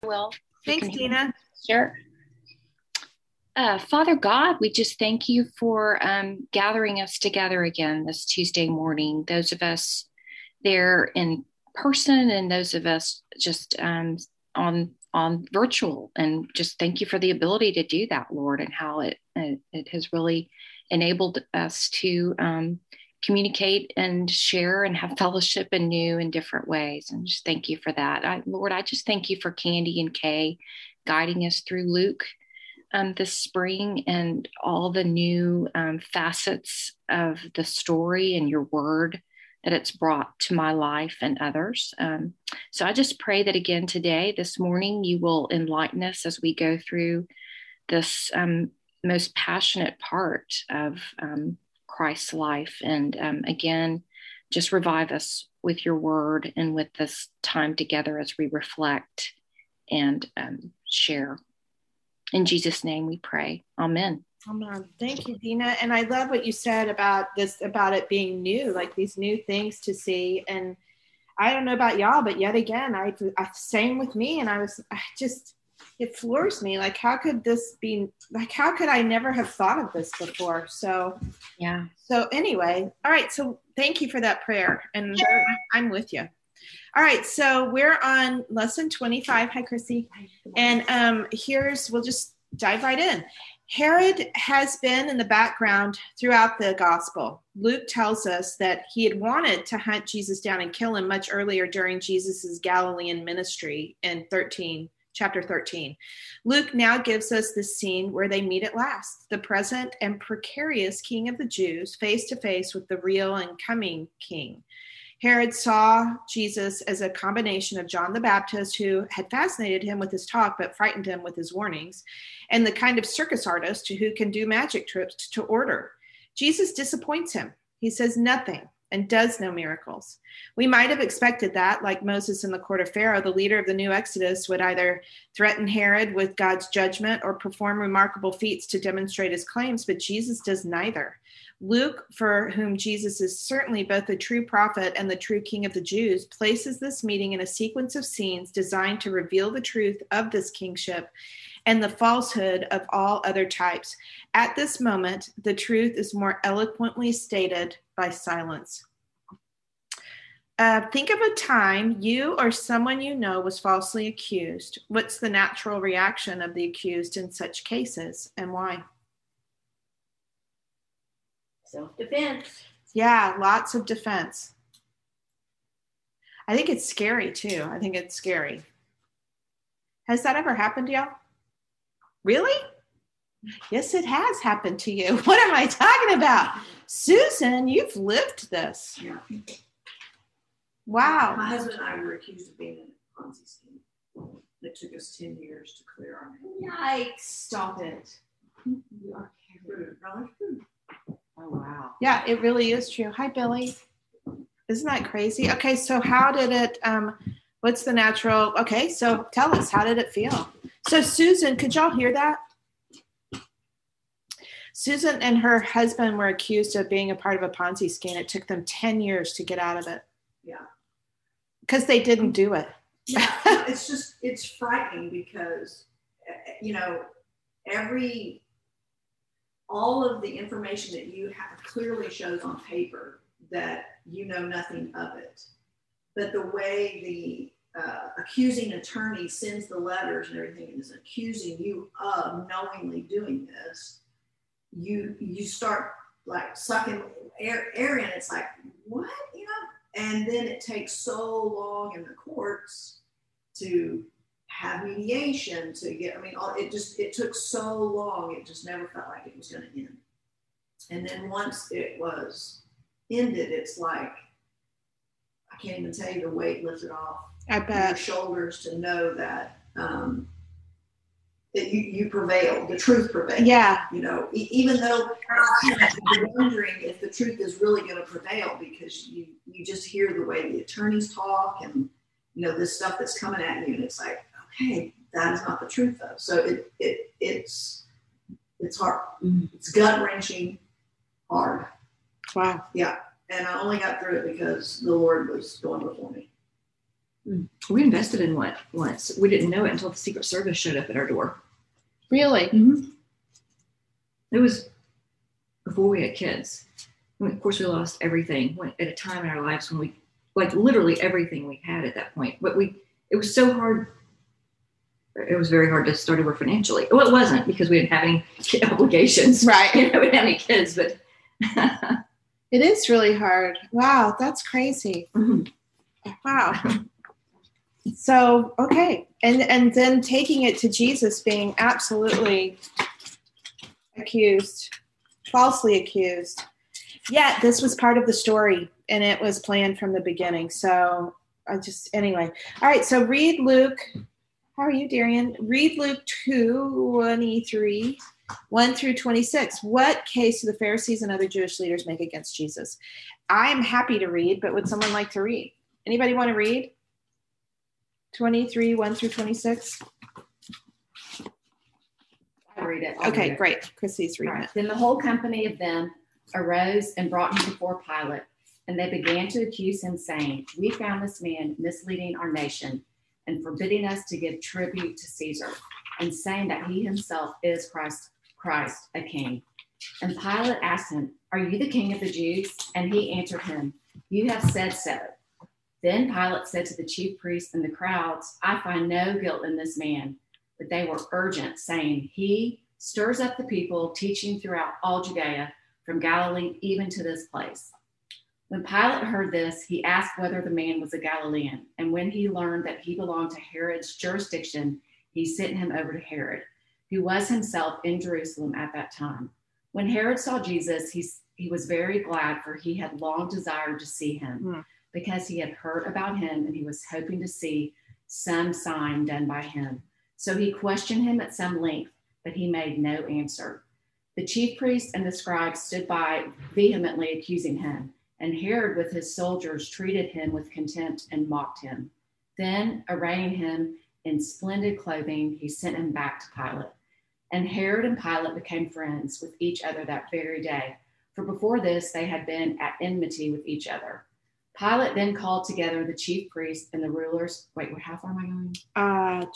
Well, thanks, Dina. Sure. Father God, we just thank you for gathering us together again this Tuesday morning. Those of us there in person and those of us just on virtual, and just thank you for the ability to do that, Lord, and how it has really enabled us to communicate and share and have fellowship in new and different ways. And just thank you for that. Lord, I just thank you for Candy and Kay guiding us through Luke this spring and all the new facets of the story and your word that it's brought to my life and others. So I just pray that again today, this morning, you will enlighten us as we go through this most passionate part of Christ's life. And again, just revive us with your word and with this time together as we reflect and share. In Jesus' name we pray. Amen. Amen. Thank you, Dina. And I love what you said about it being new, like these new things to see. And I don't know about y'all, but yet again, I same with me. And it floors me. Like, how could this be, like, how could I never have thought of this before? So, yeah. So anyway, all right. So thank you for that prayer. And sure. I'm with you. All right, so we're on lesson 25. Hi, Chrissy. And we'll just dive right in. Herod has been in the background throughout the gospel. Luke tells us that he had wanted to hunt Jesus down and kill him much earlier during Jesus's Galilean ministry in chapter 13. Luke now gives us the scene where they meet at last, the present and precarious king of the Jews, face to face with the real and coming king. Herod saw Jesus as a combination of John the Baptist, who had fascinated him with his talk but frightened him with his warnings, and the kind of circus artist who can do magic tricks to order. Jesus disappoints him. He says nothing and does no miracles. We might have expected that, like Moses in the court of Pharaoh, the leader of the new Exodus would either threaten Herod with God's judgment or perform remarkable feats to demonstrate his claims, but Jesus does neither. Luke, for whom Jesus is certainly both the true prophet and the true king of the Jews, places this meeting in a sequence of scenes designed to reveal the truth of this kingship and the falsehood of all other types. At this moment, the truth is more eloquently stated by silence. Think of a time you or someone you know was falsely accused. What's the natural reaction of the accused in such cases, and why? Self-defense. Yeah, lots of defense. I think it's scary too. I think it's scary. Has that ever happened to y'all? Really? Yes, it has happened to you. What am I talking about? Susan, you've lived this. Yeah. Wow. My husband and I were accused of being in a Ponzi scheme. It took us 10 years to clear our name. Yikes. Stop it. You are true. Oh, wow. Yeah, it really is true. Hi, Billy. Isn't that crazy? Okay, so how did it, what's the natural, okay, so tell us, how did it feel? So Susan, could y'all hear that? Susan and her husband were accused of being a part of a Ponzi scheme. It took them 10 years to get out of it. Yeah. Because they didn't do it. Yeah, it's frightening because, all of the information that you have clearly shows on paper that you know nothing of it. But the way the accusing attorney sends the letters and everything and is accusing you of knowingly doing this, you start like sucking air in. It's like, what? And then it takes so long in the courts to have mediation to get, it took so long, it just never felt like it was going to end. And then once it was ended, it's like, I can't even tell you the weight lifted off your shoulders to know that that you prevailed, the truth prevailed. Yeah. Even though you're wondering if the truth is really going to prevail because you just hear the way the attorneys talk and, this stuff that's coming at you. And it's like, okay, that is not the truth though. So it's hard. It's gut wrenching hard. Wow. Yeah. And I only got through it because the Lord was going before me. We invested in one once. We didn't know it until the Secret Service showed up at our door. Really? Mm-hmm. It was before we had kids. And of course, we lost everything at a time in our lives when we, like literally everything we had at that point. But it was so hard. It was very hard to start over financially. Well, it wasn't because we didn't have any obligations. Right. We didn't have any kids, but. It is really hard. Wow, that's crazy. Mm-hmm. Wow. So, okay. And then taking it to Jesus being absolutely accused, falsely accused. Yeah, this was part of the story and it was planned from the beginning. So anyway. All right. So read Luke. How are you, Darian? Read Luke 2:23, 1 through 26. What case do the Pharisees and other Jewish leaders make against Jesus? I'm happy to read, but would someone like to read? Anybody want to read? 23, 1 through 26. I'll read it. Okay, great. Chrissy's reading Right. it. Then the whole company of them arose and brought him before Pilate, and they began to accuse him, saying, "We found this man misleading our nation and forbidding us to give tribute to Caesar, and saying that he himself is Christ, a king." And Pilate asked him, "Are you the king of the Jews?" And he answered him, "You have said so." Then Pilate said to the chief priests and the crowds, "I find no guilt in this man." But they were urgent, saying, "He stirs up the people, teaching throughout all Judea, from Galilee even to this place." When Pilate heard this, he asked whether the man was a Galilean. And when he learned that he belonged to Herod's jurisdiction, he sent him over to Herod, who was himself in Jerusalem at that time. When Herod saw Jesus, he was very glad, for he had long desired to see him, because he had heard about him, and he was hoping to see some sign done by him. So he questioned him at some length, but he made no answer. The chief priests and the scribes stood by, vehemently accusing him, and Herod with his soldiers treated him with contempt and mocked him. Then, arraying him in splendid clothing, he sent him back to Pilate. And Herod and Pilate became friends with each other that very day, for before this they had been at enmity with each other. Pilate then called together the chief priests and the rulers. Wait, how far am I going?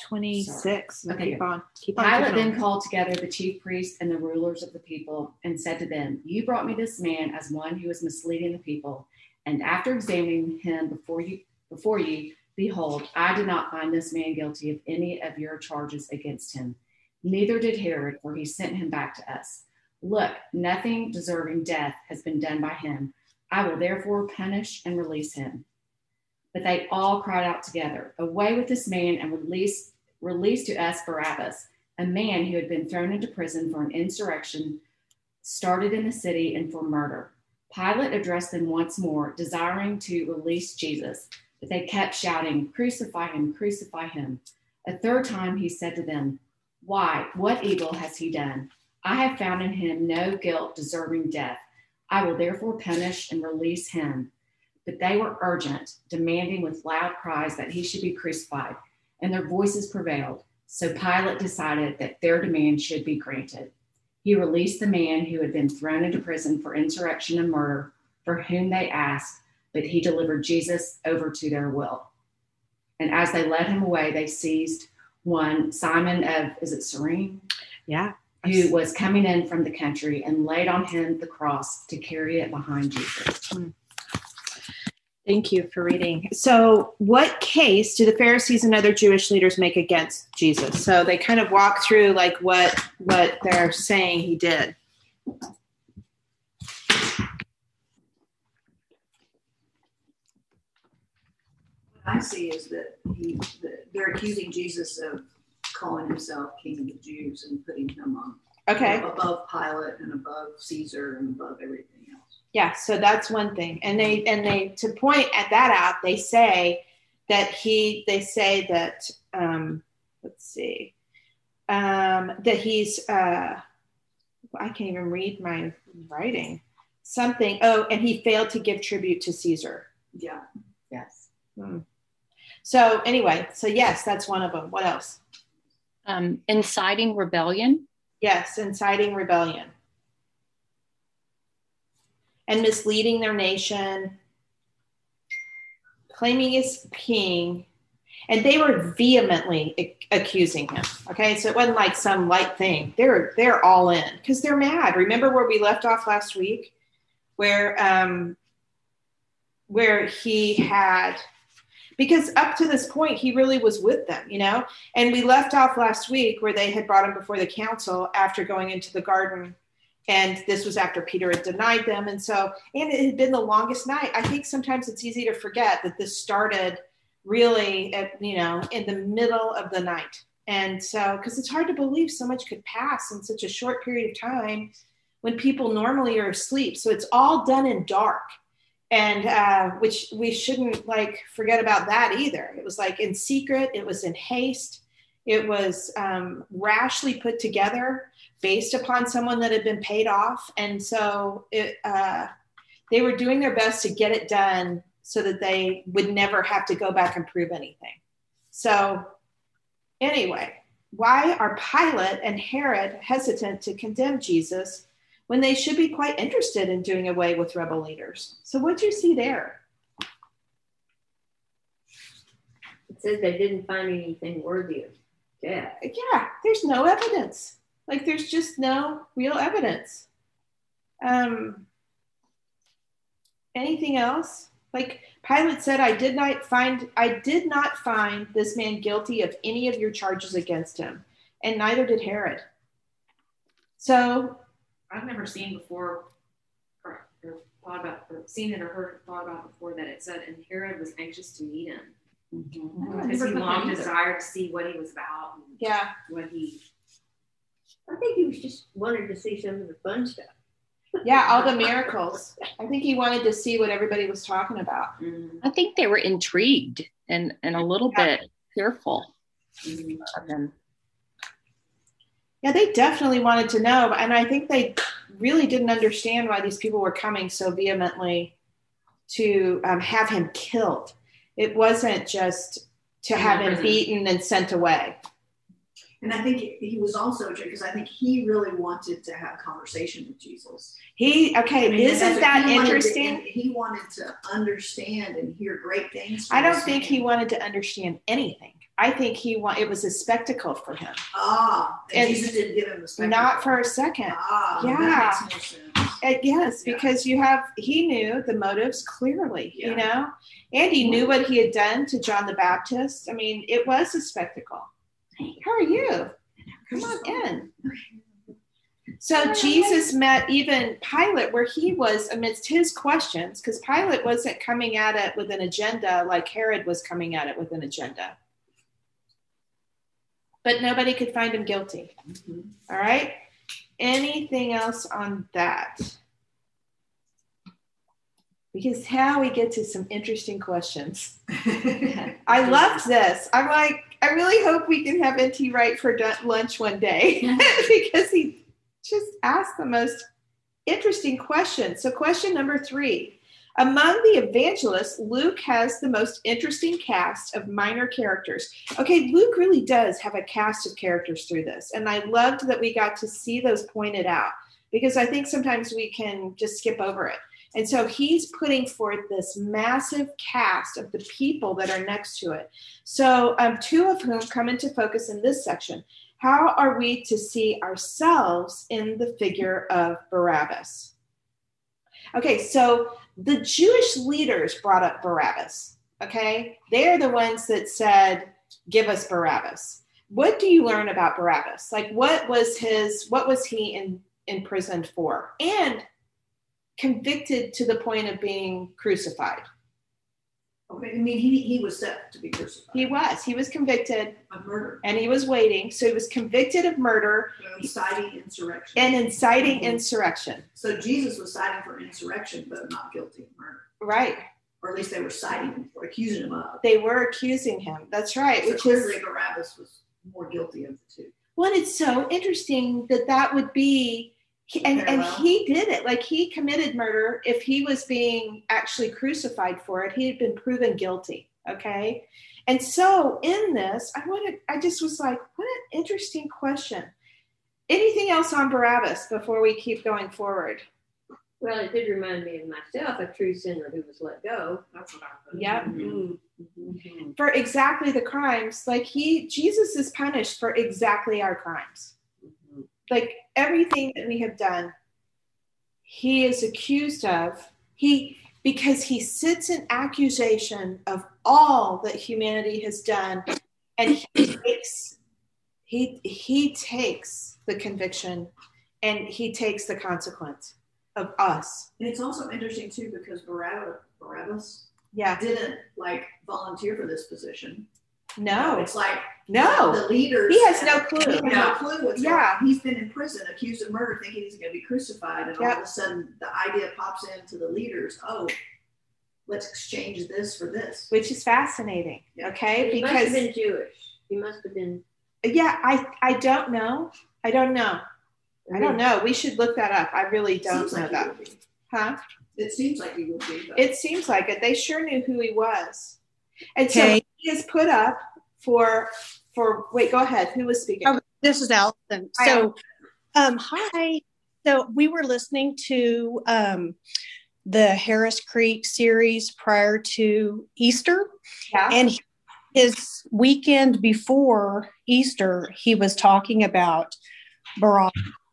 26. Okay, Keep on. Pilate then called together the chief priests and the rulers of the people and said to them, "You brought me this man as one who is misleading the people. And after examining him before you, behold, I did not find this man guilty of any of your charges against him. Neither did Herod, for he sent him back to us. Look, nothing deserving death has been done by him. I will therefore punish and release him." But they all cried out together, "Away with this man, and release to us Barabbas, a man who had been thrown into prison for an insurrection started in the city and for murder." Pilate addressed them once more, desiring to release Jesus, but they kept shouting, "Crucify him, crucify him." A third time he said to them, "Why, what evil has he done? I have found in him no guilt deserving death. I will therefore punish and release him." But they were urgent, demanding with loud cries that he should be crucified, and their voices prevailed. So Pilate decided that their demand should be granted. He released the man who had been thrown into prison for insurrection and murder, for whom they asked, but he delivered Jesus over to their will. And as they led him away, they seized one, Simon of, is it Cyrene? Yeah. Who was coming in from the country, and laid on him the cross to carry it behind Jesus. Thank you for reading. So what case do the Pharisees and other Jewish leaders make against Jesus? So they kind of walk through like what they're saying he did. What I see is that they're accusing Jesus of calling himself King of the Jews and putting him on above Pilate and above Caesar and above everything else. Yeah, so that's one thing. And they to point at that out, they say that that he's I can't even read my writing. Something. Oh, and he failed to give tribute to Caesar. Yeah. Yes. So anyway, yes, that's one of them. What else? Inciting rebellion. Yes, inciting rebellion. And misleading their nation, claiming he's king, And they were vehemently accusing him. Okay, so it wasn't like some light thing. They're all in because they're mad. Remember where we left off last week, where he had, because up to this point he really was with them, And we left off last week where they had brought him before the council after going into the garden, and this was after Peter had denied them, and it had been the longest night. I think sometimes it's easy to forget that this started really in the middle of the night. And so, because it's hard to believe so much could pass in such a short period of time when people normally are asleep. So it's all done in dark, and which we shouldn't forget about that either. It was in secret. It was in haste. It was rashly put together based upon someone that had been paid off. And so they were doing their best to get it done so that they would never have to go back and prove anything. So anyway, why are Pilate and Herod hesitant to condemn Jesus when they should be quite interested in doing away with rebel leaders? So what do you see there? It says they didn't find anything worthy of death. Yeah, there's no evidence. There's just no real evidence. Anything else? Pilate said, I did not find this man guilty of any of your charges against him, and neither did Herod. So I've never seen before or thought about, or seen it or heard thought about before that it said, and Herod was anxious to meet him. Because he longed, desired to see what he was about. Yeah. I think he was just wanted to see some of the fun stuff. Yeah, all the miracles. I think he wanted to see what everybody was talking about. I think they were intrigued and a little bit fearful of him. Yeah, they definitely wanted to know. And I think they really didn't understand why these people were coming so vehemently to have him killed. It wasn't just to have him beaten and sent away. And I think he was also, because I think he really wanted to have a conversation with Jesus. Isn't that interesting? He wanted to understand and hear great things. I don't think he wanted to understand anything. I think it was a spectacle for him. And Jesus didn't give him the spectacle. Not for a second. Yeah. That makes more sense. Yes, because he knew the motives clearly, and he knew what he had done to John the Baptist. I mean, it was a spectacle. How are you? Come on in. So Jesus met even Pilate where he was amidst his questions, because Pilate wasn't coming at it with an agenda like Herod was coming at it with an agenda. But nobody could find him guilty. Mm-hmm. All right. Anything else on that? Because now we get to some interesting questions. I loved this. I'm like, I really hope we can have N.T. Wright for lunch one day because he just asked the most interesting questions. So question number 3. Among the evangelists, Luke has the most interesting cast of minor characters. Okay, Luke really does have a cast of characters through this. And I loved that we got to see those pointed out because I think sometimes we can just skip over it. And so he's putting forth this massive cast of the people that are next to it. So 2 of whom come into focus in this section. How are we to see ourselves in the figure of Barabbas? Okay, so the Jewish leaders brought up Barabbas, okay? They're the ones that said, give us Barabbas. What do you learn about Barabbas? What was he imprisoned for? And convicted to the point of being crucified. Okay, I mean, he was set to be crucified. He was convicted of murder. And he was waiting. So he was convicted of murder. Inciting insurrection. And inciting insurrection. So Jesus was citing for insurrection, but not guilty of murder. Right. Or at least they were citing him or accusing him of. They were accusing him. That's right. So clearly Barabbas was more guilty of the 2. Well, it's so interesting that would be, and he did it. He committed murder. If he was being actually crucified for it, he had been proven guilty. Okay. And so in this, I just was like, what an interesting question. Anything else on Barabbas before we keep going forward? Well, it did remind me of myself, a true sinner who was let go. That's what I put. Yep. Mm-hmm. For exactly the crimes. Like Jesus is punished for exactly our crimes. Mm-hmm. Like everything that we have done, he is accused of. Because he sits in accusation of all that humanity has done, and he takes the conviction and he takes the consequence of us. And it's also interesting too because Barabbas Yeah. didn't like volunteer for this position. No. It's like No. the leaders. He has no clue. He has no clue what's going Yeah. on. He's been in prison, accused of murder, thinking he's going to be crucified, and all Yep. of a sudden the idea pops into the leaders. Oh, let's exchange this for this. Which is fascinating. Yeah. Okay. He must have been Jewish. He must have been. Yeah, I don't know. I don't know. We should look that up. I really don't know that. Huh? It seems like he would be. But. It seems like it. They sure knew who he was. And so Okay. he is put up for wait, go ahead. Who was speaking? Oh, this is Allison. Hi, So, hi. So we were listening to the Harris Creek series prior to Easter. Yeah. And his weekend before Easter, he was talking about Barabbas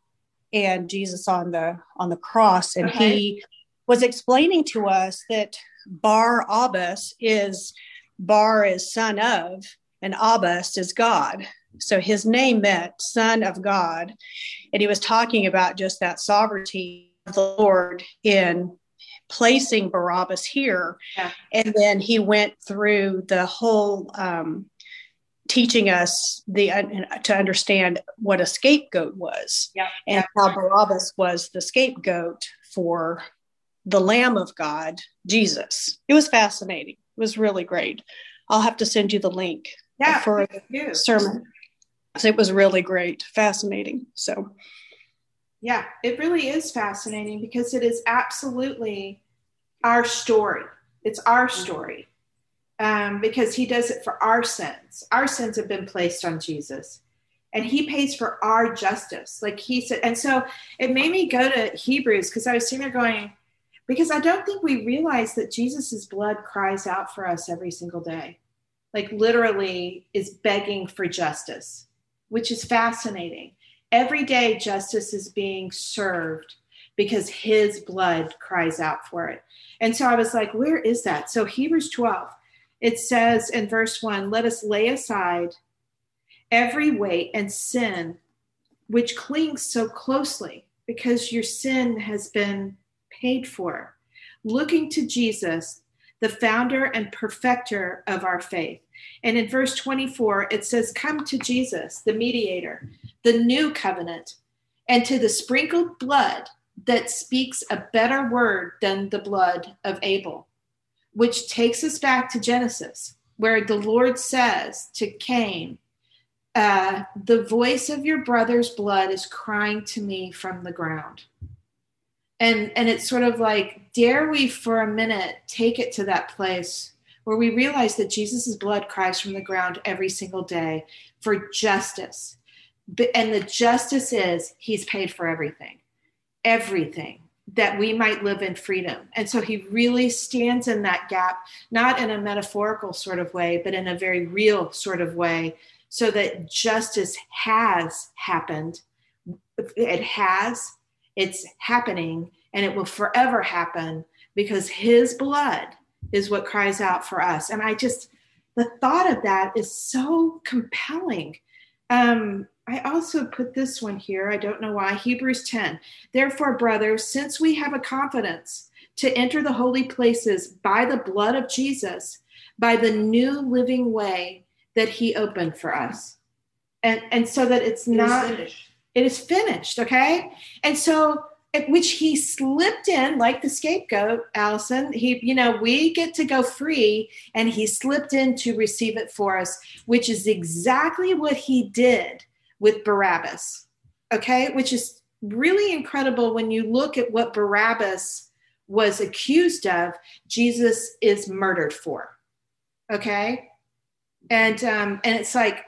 and Jesus on the cross. And Okay. he was explaining to us that Bar-Abbas is son of, and Abbas is God. So his name meant son of God. And he was talking about just that sovereignty of the Lord in placing Barabbas here. Yeah. And then he went through the whole teaching us to understand what a scapegoat was. Yeah. And how Barabbas was the scapegoat for the Lamb of God, Jesus. It was fascinating. It was really great. I'll have to send you the link for the sermon. So it was really great, fascinating. So, yeah, it really is fascinating because it is absolutely our story. It's our story because he does it for our sins. Our sins have been placed on Jesus, and he pays for our justice. Like he said, and so it made me go to Hebrews because I was sitting there going, because I don't think we realize that Jesus's blood cries out for us every single day, like literally is begging for justice, which is fascinating. Every day justice is being served because his blood cries out for it. And so I was like, where is that? So Hebrews 12, it says in verse 1, let us lay aside every weight and sin which clings so closely because your sin has been paid for. Looking to Jesus, the founder and perfecter of our faith. And in verse 24, it says, come to Jesus, the mediator, the new covenant, and to the sprinkled blood that speaks a better word than the blood of Abel, which takes us back to Genesis, where the Lord says to Cain, the voice of your brother's blood is crying to me from the ground. And it's sort of like, dare we for a minute take it to that place where we realize that Jesus' blood cries from the ground every single day for justice. And the justice is he's paid for everything that we might live in freedom. And so he really stands in that gap, not in a metaphorical sort of way, but in a very real sort of way, so that justice has happened. It's happening, and it will forever happen because his blood is what cries out for us. And the thought of that is so compelling. I also put this one here. I don't know why. Hebrews 10. Therefore, brothers, since we have a confidence to enter the holy places by the blood of Jesus, by the new living way that he opened for us. And so that it is finished. Okay. And so, which he slipped in like the scapegoat, Allison, we get to go free, and he slipped in to receive it for us, which is exactly what he did with Barabbas. Okay. Which is really incredible when you look at what Barabbas was accused of, Jesus is murdered for. Okay. And it's like,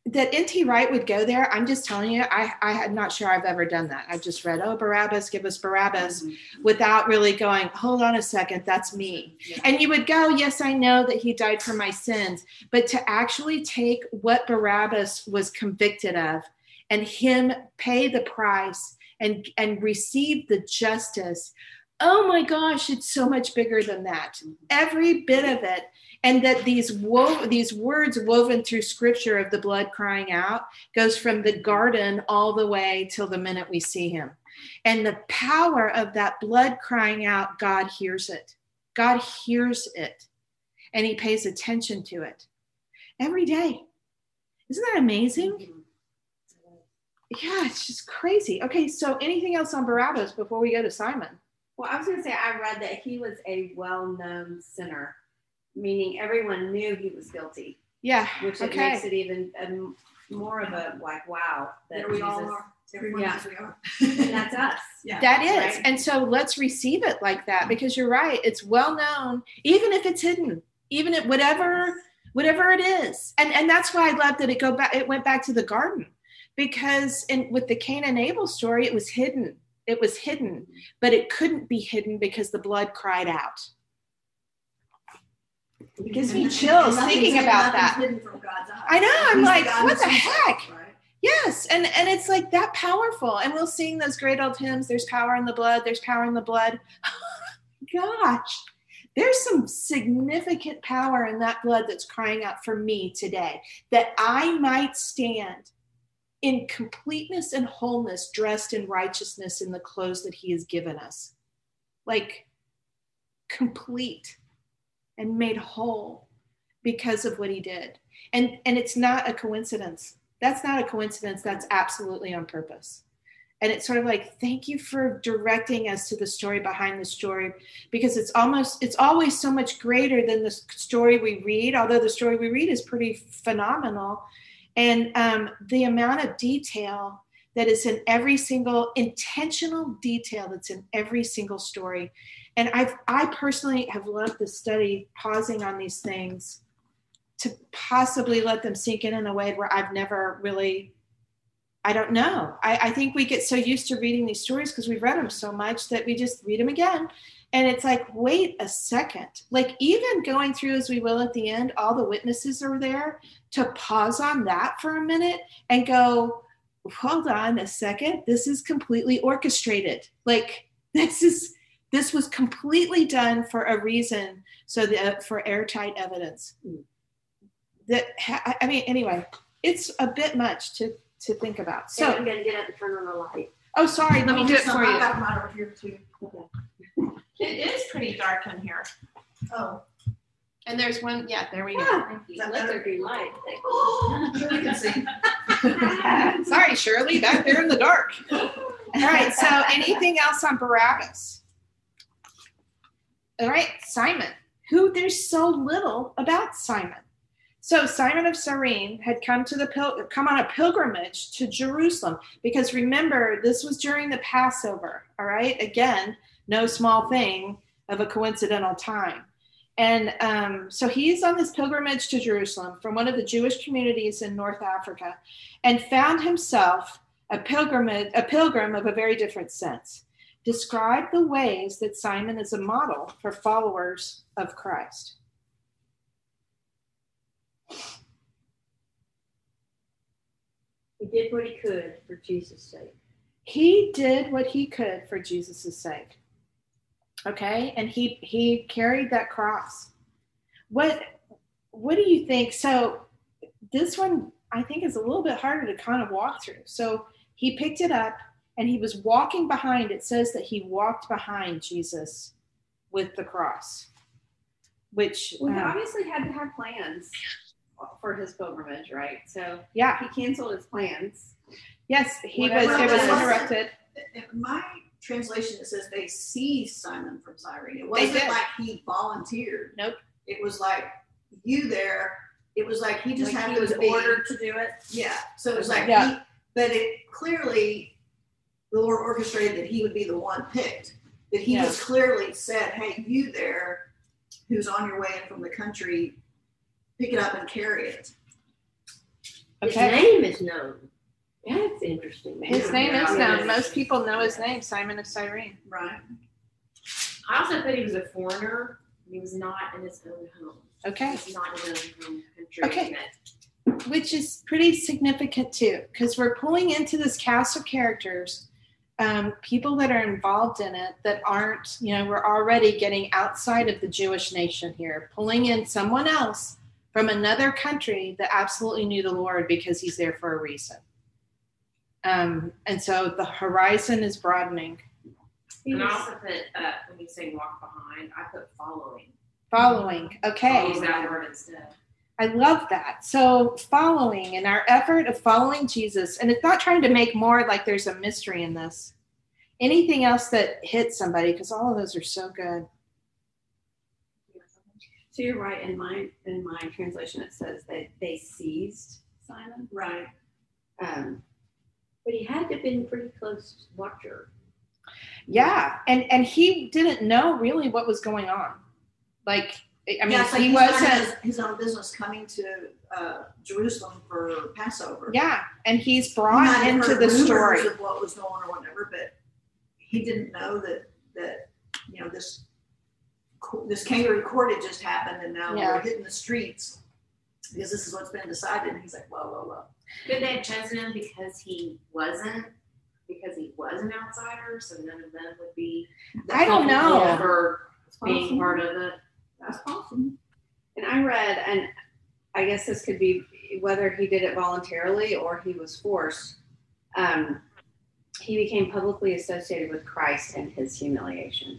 that N.T. Wright would go there, I'm just telling you, I'm not sure I've ever done that. I've just read, oh, Barabbas, give us Barabbas, without really going, hold on a second, that's me. Yeah. And you would go, yes, I know that he died for my sins, but to actually take what Barabbas was convicted of and him pay the price and receive the justice, oh my gosh, it's so much bigger than that. Every bit of it. And that these words woven through scripture of the blood crying out goes from the garden all the way till the minute we see him. And the power of that blood crying out, God hears it. God hears it. And he pays attention to it every day. Isn't that amazing? Yeah, it's just crazy. Okay, so anything else on Barabbas before we go to Simon? Well, I was going to say, I read that he was a well-known sinner, meaning everyone knew he was guilty. Yeah. Which it makes it even more of a like, wow. That we all are. Everyone knows we are. And that's us. Yeah. That is. Right? And so let's receive it like that, because you're right. It's well known, even if it's hidden, even if whatever it is. And that's why I love that it went back to the garden, because with the Cain and Abel story, it was hidden. It was hidden, but it couldn't be hidden because the blood cried out. It gives me chills thinking about that. I know. I'm like, what the heck? Right? Yes. And it's like that powerful. And we'll sing those great old hymns. There's power in the blood. There's power in the blood. Gosh, there's some significant power in that blood that's crying out for me today, that I might stand in completeness and wholeness, dressed in righteousness in the clothes that he has given us. Like complete and made whole because of what he did. And it's not a coincidence. That's not a coincidence. That's absolutely on purpose. And it's sort of like, thank you for directing us to the story behind the story, because it's always so much greater than the story we read, although the story we read is pretty phenomenal. And the amount of detail that is in every single intentional detail that's in every single story. And I personally have loved the study, pausing on these things to possibly let them sink in a way where I've never really, I don't know. I think we get so used to reading these stories because we've read them so much that we just read them again. And it's like, wait a second. Like even going through as we will at the end, all the witnesses are there, to pause on that for a minute and go, hold on a second. This is completely orchestrated. Like this was completely done for a reason. So for airtight evidence. Anyway, it's a bit much to think about. So I'm going to get up and turn on the light. Oh, sorry. Let me do it for you. I got mine over here too. Okay. It is pretty dark in here. Oh. And there's one. Yeah, there we go. Is that better? Light. Oh, sure you can see. Sorry, Shirley, back there in the dark. All right. So anything else on Barabbas? All right. Simon, who there's so little about Simon. So Simon of Cyrene had come on a pilgrimage to Jerusalem, because remember, this was during the Passover. All right. Again, no small thing of a coincidental time. And so he's on this pilgrimage to Jerusalem from one of the Jewish communities in North Africa, and found himself a pilgrim of a very different sense. Describe the ways that Simon is a model for followers of Christ. He did what he could for Jesus' sake. He did what he could for Jesus' sake. Okay, and he carried that cross. What do you think? So this one I think is a little bit harder to kind of walk through. So he picked it up and he was walking behind. It says that he walked behind Jesus with the cross, which he obviously had to have plans for his pilgrimage, right? So yeah, he canceled his plans. Yes, it was interrupted. My translation, it says they seized Simon from Cyrene. It wasn't like he volunteered. Nope. It was like you there. It was like he just happened to be ordered to do it. Yeah. So it was like but it clearly the Lord orchestrated that he would be the one picked. That he was clearly said, "Hey, you there, who's on your way in from the country, pick it up and carry it." His Okay. name is known. That's interesting. His name is Yeah. known. Most people know his name, Simon of Cyrene. Right. I also thought he was a foreigner. He was not in his own home. Okay. He's not in his own home country. Okay. Which is pretty significant too, because we're pulling into this cast of characters, people that are involved in it that aren't, we're already getting outside of the Jewish nation here, pulling in someone else from another country that absolutely knew the Lord because he's there for a reason. And so the horizon is broadening. And I also put, when you say walk behind, I put following. Following. Okay. I'll use that word instead. I love that. So following, in our effort of following Jesus, and it's not trying to make more like there's a mystery in this. Anything else that hits somebody, because all of those are so good. So you're right. In my translation, it says that they seized Simon. Right. But he had to have been pretty close watcher. Yeah, and he didn't know really what was going on. Like, I mean, Yeah, he he's wasn't. minding his own business coming to Jerusalem for Passover. Yeah, and he's He brought might have into heard the rumors story. of what was going on or whatever, but he didn't know that this kangaroo court had just happened, and now Yeah. we're hitting the streets because this is what's been decided. And he's like, whoa. Could they have chosen him because he was an outsider, so none of them would be I don't know. for being Possible. part of it? That's possible. And I read, and I guess this could be whether he did it voluntarily or he was forced. He became publicly associated with Christ and his humiliation.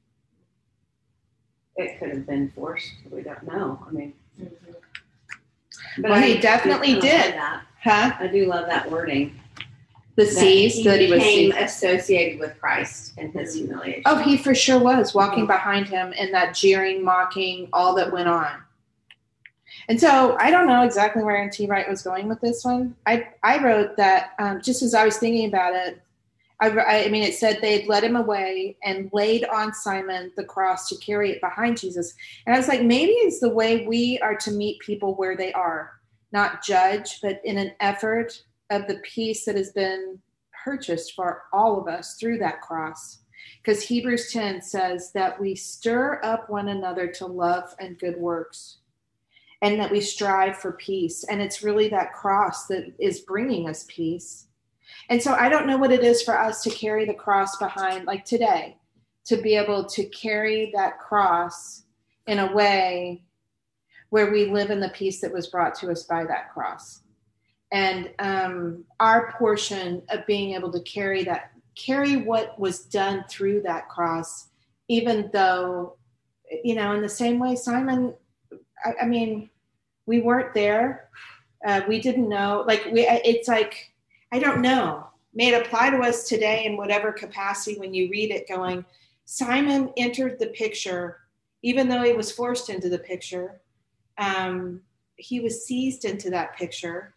It could have been forced. We don't know. I mean, but Well, I he definitely love did. that. Huh? I do love that wording. The seized, that he was became seized. associated with Christ and his humiliation. Oh, he for sure was walking behind him in that jeering, mocking, all that went on. And so I don't know exactly where N.T. Wright was going with this one. I wrote that just as I was thinking about it, I mean, it said they had led him away and laid on Simon the cross to carry it behind Jesus. And I was like, maybe it's the way we are to meet people where they are, not judge, but in an effort of the peace that has been purchased for all of us through that cross. Because Hebrews 10 says that we stir up one another to love and good works, and that we strive for peace. And it's really that cross that is bringing us peace. And so I don't know what it is for us to carry the cross behind, like today, to be able to carry that cross in a way where we live in the peace that was brought to us by that cross. And our portion of being able to carry what was done through that cross, even though, in the same way Simon, I mean, we weren't there. We didn't know. It's like, I don't know. May it apply to us today in whatever capacity when you read it, going, Simon entered the picture, even though he was forced into the picture. He was seized into that picture.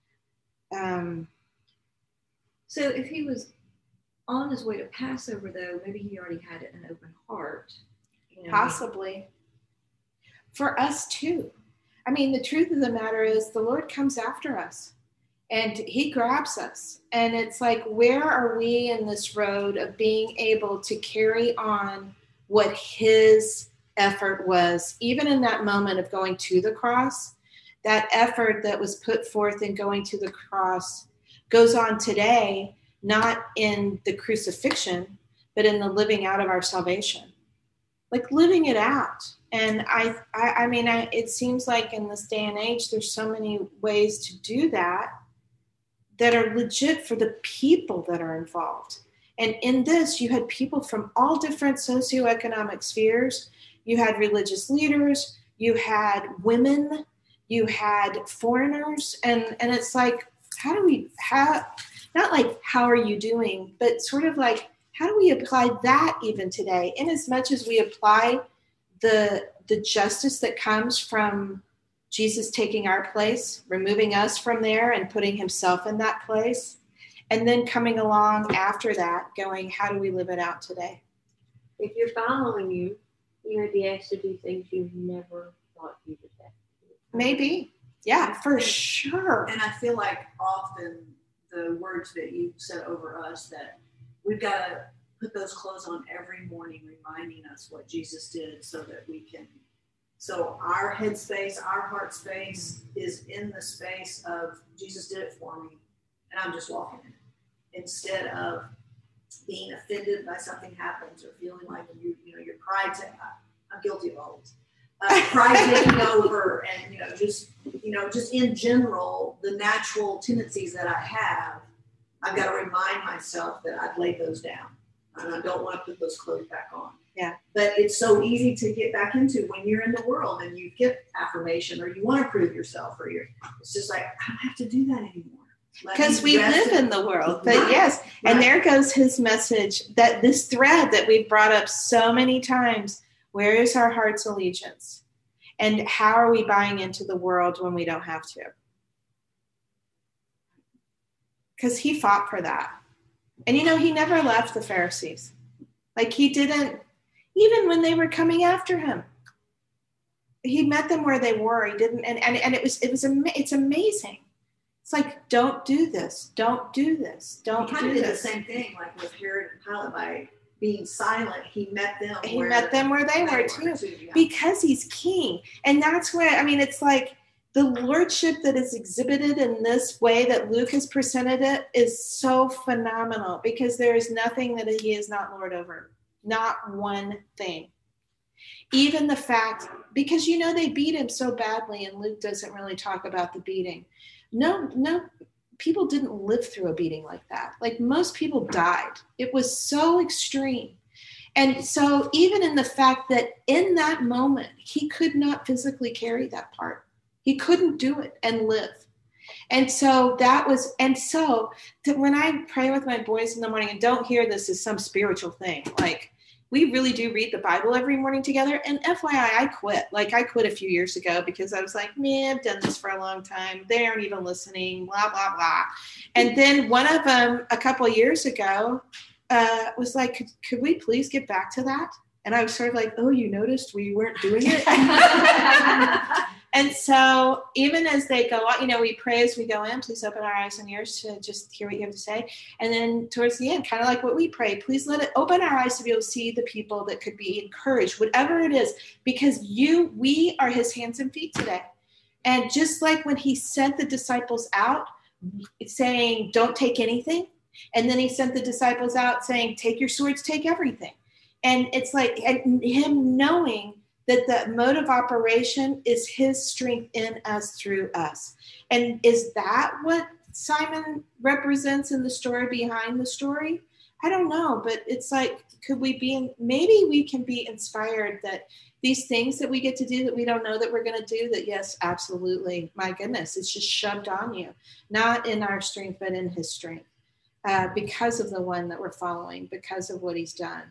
So if he was on his way to Passover, though, maybe he already had an open heart. Possibly. For us too. I mean, the truth of the matter is the Lord comes after us and he grabs us. And it's like, where are we in this road of being able to carry on what his effort was, even in that moment of going to the cross? That effort that was put forth in going to the cross goes on today, not in the crucifixion, but in the living out of our salvation. Like living it out. And I mean, it seems like in this day and age, there's so many ways to do that are legit for the people that are involved. And in this, you had people from all different socioeconomic spheres. You had religious leaders, you had women, you had foreigners. And it's like, not like, how are you doing, but sort of like, how do we apply that even today? In as much as we apply the justice that comes from Jesus taking our place, removing us from there and putting himself in that place, and then coming along after that, going, how do we live it out today? If you're following you may be asked to do things you never thought you would have to do. Maybe. Yeah, for sure. And I feel like often the words that you said over us, that we've got to put those clothes on every morning, reminding us what Jesus did so that we can. So our head space, our heart space is in the space of Jesus did it for me, and I'm just walking in it. Instead of being offended by something happens or feeling like your pride. I'm guilty of all this. Pride taking over, and just in general, the natural tendencies that I have, I've got to remind myself that I've laid those down, and I don't want to put those clothes back on. Yeah. But it's so easy to get back into when you're in the world and you get affirmation or you want to prove yourself, or it's just like, I don't have to do that anymore. Because we live in the world. But yes, and there goes his message, that this thread that we've brought up so many times. Where is our heart's allegiance? And how are we buying into the world when we don't have to? Because he fought for that. And he never left the Pharisees. Like, he didn't, even when they were coming after him, he met them where they were. He didn't, and it's amazing. It's like, don't do this. Don't do this. Don't do this. He kind of did the same thing, like with Herod and Pilate, by being silent. He met them where they were too. Yeah. Because he's king. And that's where, it's like the lordship that is exhibited in this way that Luke has presented it is so phenomenal, because there is nothing that he is not Lord over. Not one thing. Even the fact, because they beat him so badly, and Luke doesn't really talk about the beating. No, people didn't live through a beating like that. Like, most people died. It was so extreme. And so even in the fact that in that moment, he could not physically carry that part. He couldn't do it and live. And so when I pray with my boys in the morning, and don't hear this as some spiritual thing, like, we really do read the Bible every morning together. And FYI, I quit. Like, I quit a few years ago because I was like, man, I've done this for a long time. They aren't even listening, blah, blah, blah. And then one of them a couple of years ago was like, could we please get back to that? And I was sort of like, oh, you noticed we weren't doing it? And so even as they go on, we pray as we go in, please open our eyes and ears to just hear what you have to say. And then towards the end, kind of like what we pray, please let it open our eyes to be able to see the people that could be encouraged, whatever it is, because we are his hands and feet today. And just like when he sent the disciples out saying, don't take anything. And then he sent the disciples out saying, take your swords, take everything. And it's like, and him knowing that the mode of operation is his strength in us, through us. And is that what Simon represents in the story behind the story? I don't know, but it's like, maybe we can be inspired that these things that we get to do that we don't know that we're going to do, that yes, absolutely, my goodness, it's just shoved on you, not in our strength, but in his strength, because of the one that we're following, because of what he's done.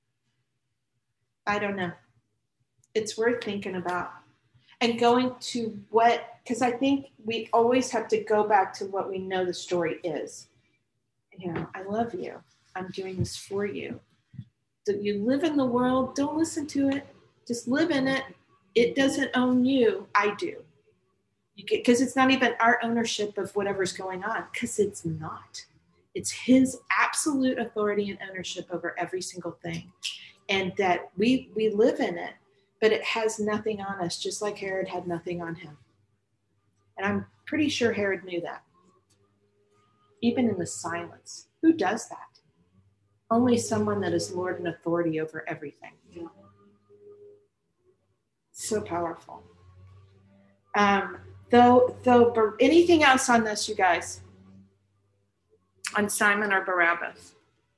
I don't know. It's worth thinking about, and going to because I think we always have to go back to what we know the story is. I love you. I'm doing this for you. You live in the world. Don't listen to it. Just live in it. It doesn't own you. I do. Because it's not even our ownership of whatever's going on, because it's not. It's his absolute authority and ownership over every single thing. And that we live in it. But it has nothing on us, just like Herod had nothing on him. And I'm pretty sure Herod knew that. Even in the silence. Who does that? Only someone that is Lord and authority over everything. So powerful. Though, anything else on this, you guys? On Simon or Barabbas?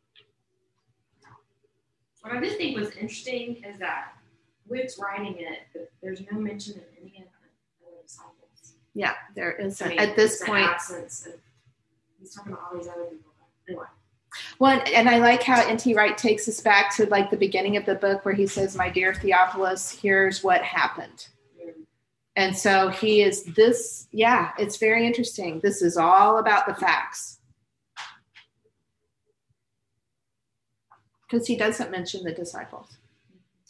What I did think was interesting is that Luke's writing it, but there's no mention of any of the disciples. Yeah, there isn't. At this point, absence of, he's talking about all these other people. Anyway. Well, and I like how N.T. Wright takes us back to like the beginning of the book where he says, my dear Theophilus, here's what happened. And so he is this, it's very interesting. This is all about the facts. Because he doesn't mention the disciples.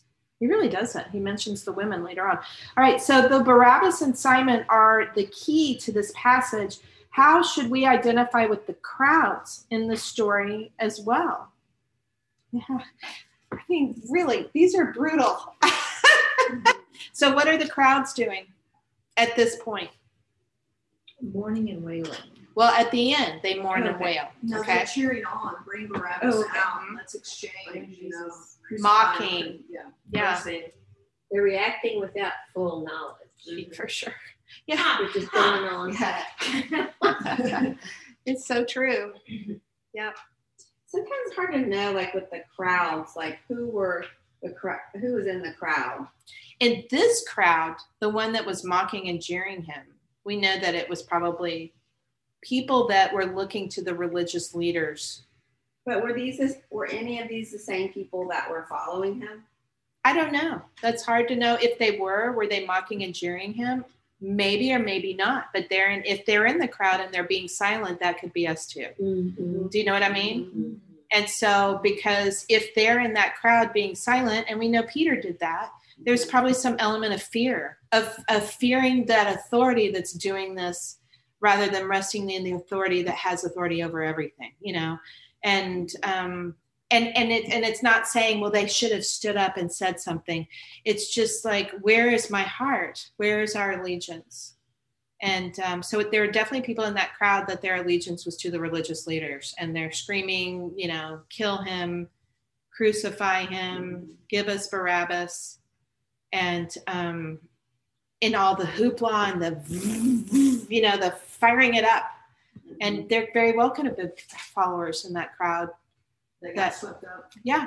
He really doesn't. He mentions the women later on. All right, so the Barabbas and Simon are the key to this passage. How should we identify with the crowds in the story as well? Yeah. I mean, really, these are brutal. So what are the crowds doing at this point? Mourning and wailing. Well, at the end, they mourn and wail. No, Okay. they're cheering on. Bring Barabbas Oh, okay. out. Let's exchange. You know, Mocking. Yeah. Yeah, They're reacting without full knowledge. for sure. Yeah. Which is going on. Yeah. It's so true. Sometimes it's hard to know, like with the crowds, like who was in the crowd. In this crowd, the one that was mocking and jeering him, we know that it was probably people that were looking to the religious leaders. But were any of these the same people that were following him? I don't know. That's hard to know if they were they mocking and jeering him? Maybe or maybe not. But if they're in the crowd and they're being silent, that could be us too. Mm-hmm. Do you know what I mean? Mm-hmm. And so, because if they're in that crowd being silent, and we know Peter did that, there's probably some element of fear, of fearing that authority that's doing this rather than resting in the authority that has authority over everything, you know? And it's not saying, well, they should have stood up and said something. It's just like, where is my heart? Where is our allegiance? And so there are definitely people in that crowd that their allegiance was to the religious leaders, and they're screaming, you know, kill him, crucify him, give us Barabbas. And in all the hoopla and the firing it up. And there very well could have been followers in that crowd. They got swept up. Yeah.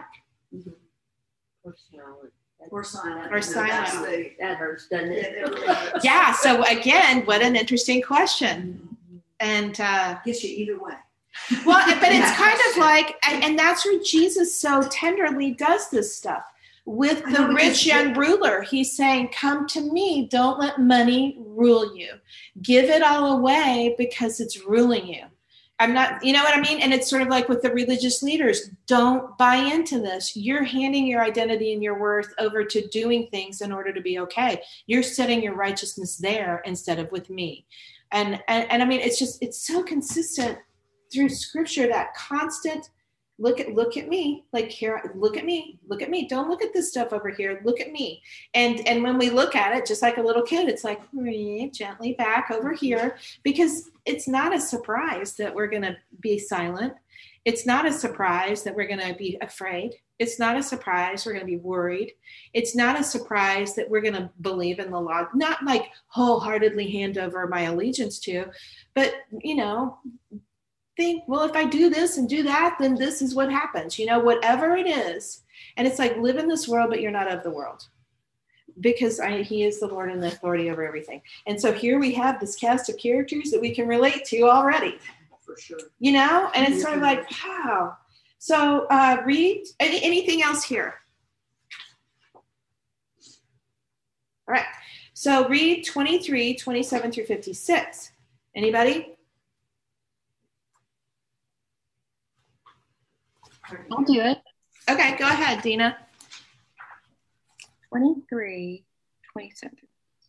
Or silent. Or silent. That hurts, doesn't Yeah, it? it really hurts. Yeah. So again, what an interesting question. And Gets you either way. well, but it's kind of like, and that's where Jesus so tenderly does this stuff. With the rich young ruler, he's saying, come to me. Don't let money rule you. Give it all away because it's ruling you. I'm not, you know what I mean? And it's sort of like with the religious leaders, don't buy into this. You're handing your identity and your worth over to doing things in order to be okay. You're setting your righteousness there instead of with me. And I mean, it's so consistent through scripture, that constant look at me, like here, look at me. Don't look at this stuff over here. Look at me. And when we look at it, just like a little kid, it's like gently back over here, because it's not a surprise that we're going to be silent. It's not a surprise that we're going to be afraid. It's not a surprise we're going to be worried. It's not a surprise that we're going to believe in the law, not like wholeheartedly hand over my allegiance to, but, you know, think, well, if I do this and do that, then this is what happens, you know, whatever it is. And it's like, live in this world, but you're not of the world, because he is the Lord and the authority over everything. And so here we have this cast of characters that we can relate to already, For sure. you know, and it's sort of like, wow. So read anything else here. All right. So read 23, 27 through 56. Anybody? I'll do it. Okay, go ahead, Dina. 23, 27.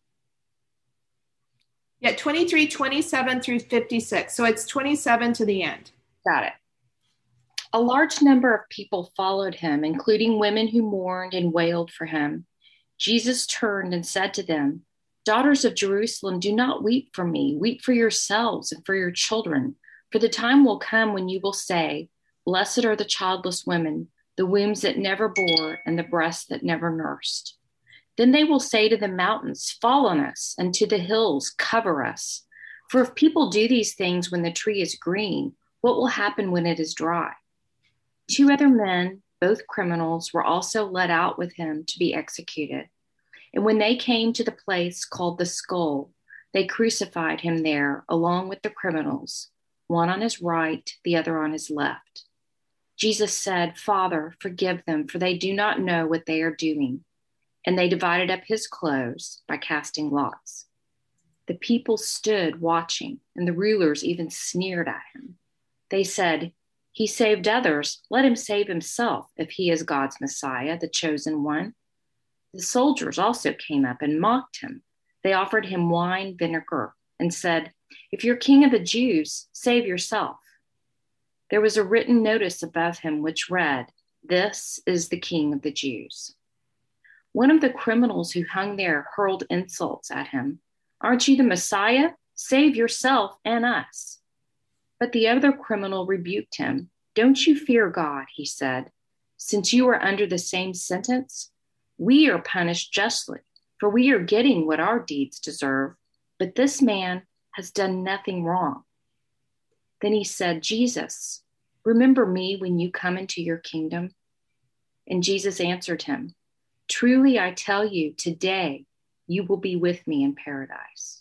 Yeah, 23, 27 through 56. So it's 27 to the end. Got it. A large number of people followed him, including women who mourned and wailed for him. Jesus turned and said to them, "Daughters of Jerusalem, do not weep for me. Weep for yourselves and for your children. For the time will come when you will say, 'Blessed are the childless women, the wombs that never bore, and the breasts that never nursed.' Then they will say to the mountains, 'Fall on us,' and to the hills, 'Cover us.' For if people do these things when the tree is green, what will happen when it is dry?" 2 other men, both criminals, were also led out with him to be executed. And when they came to the place called the Skull, they crucified him there along with the criminals, one on his right, the other on his left. Jesus said, "Father, forgive them, for they do not know what they are doing." And they divided up his clothes by casting lots. The people stood watching, and the rulers even sneered at him. They said, "He saved others. Let him save himself if he is God's Messiah, the chosen one." The soldiers also came up and mocked him. They offered him wine vinegar and said, "If you're king of the Jews, save yourself." There was a written notice above him which read, "This is the King of the Jews." One of the criminals who hung there hurled insults at him. "Aren't you the Messiah? Save yourself and us." But the other criminal rebuked him. "Don't you fear God," he said, "since you are under the same sentence. We are punished justly, for we are getting what our deeds deserve, but this man has done nothing wrong." Then he said, "Jesus, remember me when you come into your kingdom." And Jesus answered him, "Truly I tell you, today you will be with me in paradise."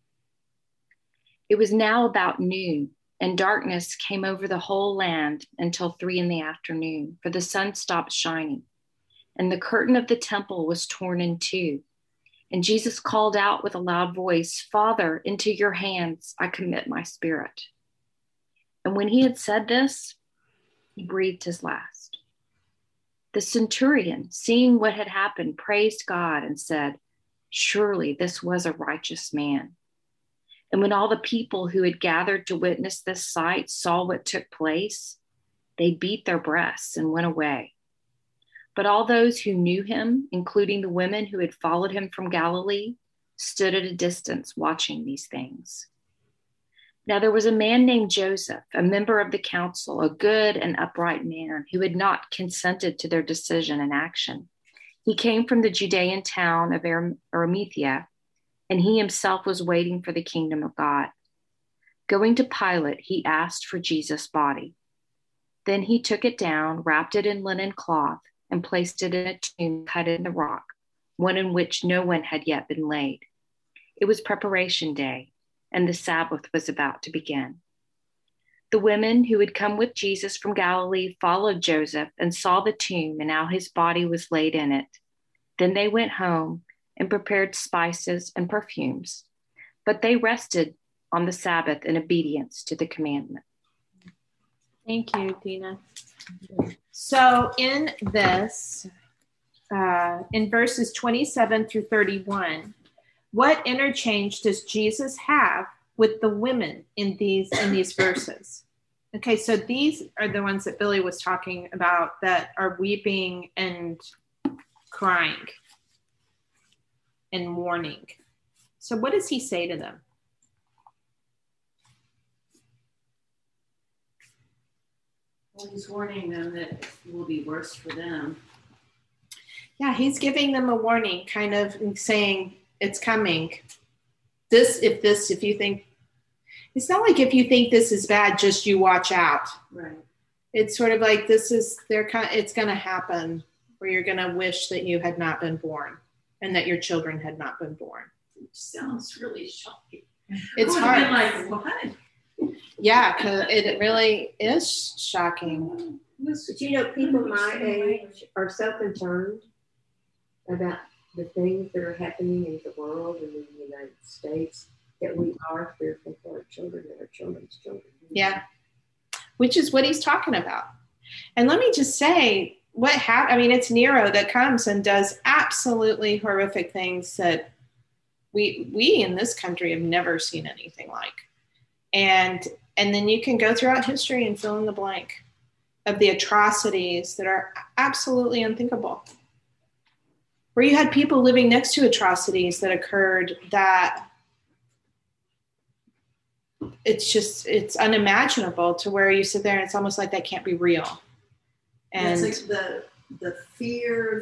It was now about noon, and darkness came over the whole land until 3 p.m, for the sun stopped shining, and the curtain of the temple was torn in two. And Jesus called out with a loud voice, "Father, into your hands I commit my spirit." And when he had said this, he breathed his last. The centurion, seeing what had happened, praised God and said, "Surely this was a righteous man." And when all the people who had gathered to witness this sight saw what took place, they beat their breasts and went away. But all those who knew him, including the women who had followed him from Galilee, stood at a distance watching these things. Now there was a man named Joseph, a member of the council, a good and upright man who had not consented to their decision and action. He came from the Judean town of Arimathea, and he himself was waiting for the kingdom of God. Going to Pilate, he asked for Jesus' body. Then he took it down, wrapped it in linen cloth, and placed it in a tomb cut in the rock, one in which no one had yet been laid. It was preparation day, and the Sabbath was about to begin. The women who had come with Jesus from Galilee followed Joseph and saw the tomb and how his body was laid in it. Then they went home and prepared spices and perfumes, but they rested on the Sabbath in obedience to the commandment. Thank you, Dina. So in this, in verses 27 through 31, what interchange does Jesus have with the women in these verses? Okay, so these are the ones that Billy was talking about that are weeping and crying and mourning. So what does he say to them? Well, he's warning them that it will be worse for them. Yeah, he's giving them a warning, kind of saying it's coming. If you think, it's not like if you think this is bad, just you watch out. Right. It's sort of like it's going to happen where you're going to wish that you had not been born and that your children had not been born. It sounds really shocking. It's hard. Like, what? Yeah, because it really is shocking. But you know, people my age are so concerned about the things that are happening in the world and in the United States that we are fearful for our children and our children's children. Yeah, which is what he's talking about. And let me just say, it's Nero that comes and does absolutely horrific things that we in this country have never seen anything like. And then you can go throughout history and fill in the blank of the atrocities that are absolutely unthinkable. Where you had people living next to atrocities that occurred that it's unimaginable, to where you sit there and it's almost like that can't be real. And it's like the fear,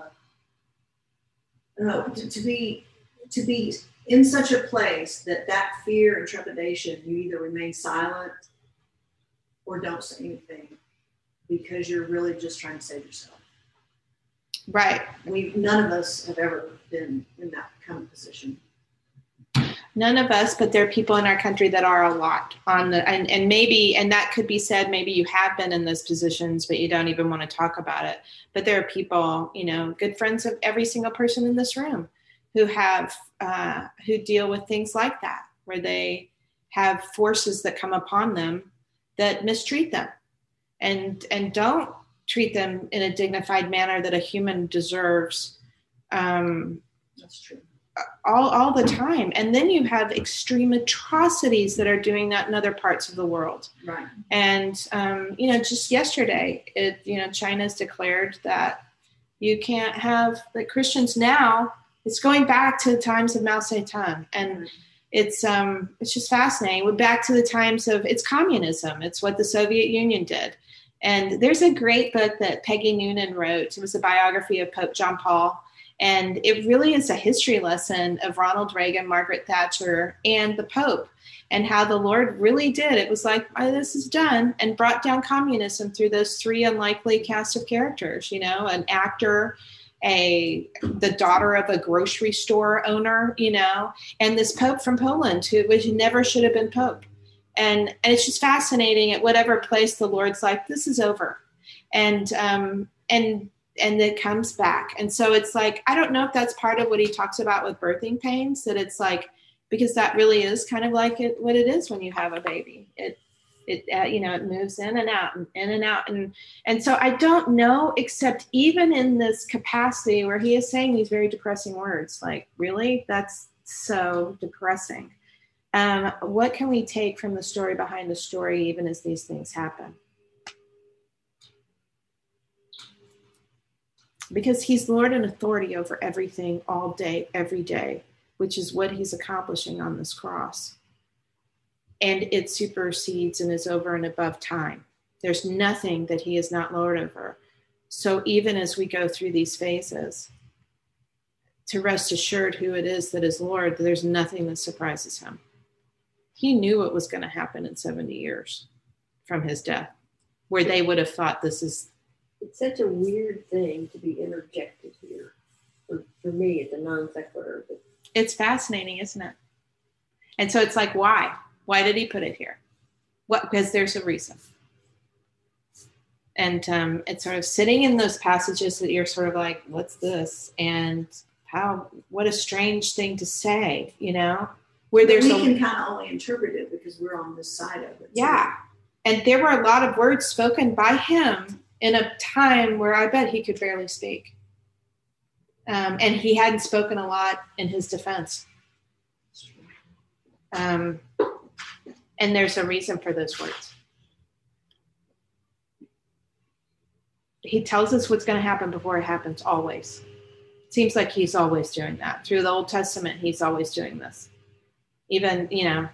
to be in such a place that fear and trepidation, you either remain silent or don't say anything because you're really just trying to save yourself. Right. None of us have ever been in that kind of position. None of us, but there are people in our country that are a lot on the, and maybe, and that could be said, maybe you have been in those positions, but you don't even want to talk about it. But there are people, good friends of every single person in this room who have, who deal with things like that, where they have forces that come upon them that mistreat them and don't treat them in a dignified manner that a human deserves, That's true. All the time. And then you have extreme atrocities that are doing that in other parts of the world. Right. And, just yesterday, China's declared that you can't have, like, Christians now, it's going back to the times of Mao Zedong. And it's just fascinating. We're back to the times of, it's communism. It's what the Soviet Union did. And there's a great book that Peggy Noonan wrote. It was a biography of Pope John Paul. And it really is a history lesson of Ronald Reagan, Margaret Thatcher, and the Pope, and how the Lord really did. It was like, oh, this is done, and brought down communism through those three unlikely cast of characters, an actor, the daughter of a grocery store owner, and this Pope from Poland who never should have been Pope. And it's just fascinating at whatever place the Lord's like, this is over. And it comes back. And so it's like, I don't know if that's part of what he talks about with birthing pains, that it's like, because that really is kind of like what it is when you have a baby. It moves in and out and in and out. And so I don't know, except even in this capacity where he is saying these very depressing words, like, really, that's so depressing. What can we take from the story behind the story, even as these things happen? Because he's Lord and authority over everything all day, every day, which is what he's accomplishing on this cross. And it supersedes and is over and above time. There's nothing that he is not Lord over. So even as we go through these phases, to rest assured who it is that is Lord, there's nothing that surprises him. He knew what was going to happen in 70 years from his death, where they would have thought this is. It's such a weird thing to be interjected here. For me, it's a non sequitur. It's fascinating, isn't it? And so it's like, why? Why did he put it here? What? Because there's a reason. And it's sort of sitting in those passages that you're sort of like, what's this? And what a strange thing to say, Where we can kind of only interpret it because we're on this side of it. Yeah. And there were a lot of words spoken by him in a time where I bet he could barely speak. And he hadn't spoken a lot in his defense. And there's a reason for those words. He tells us what's going to happen before it happens, always. It seems like he's always doing that. Through the Old Testament, he's always doing this. Even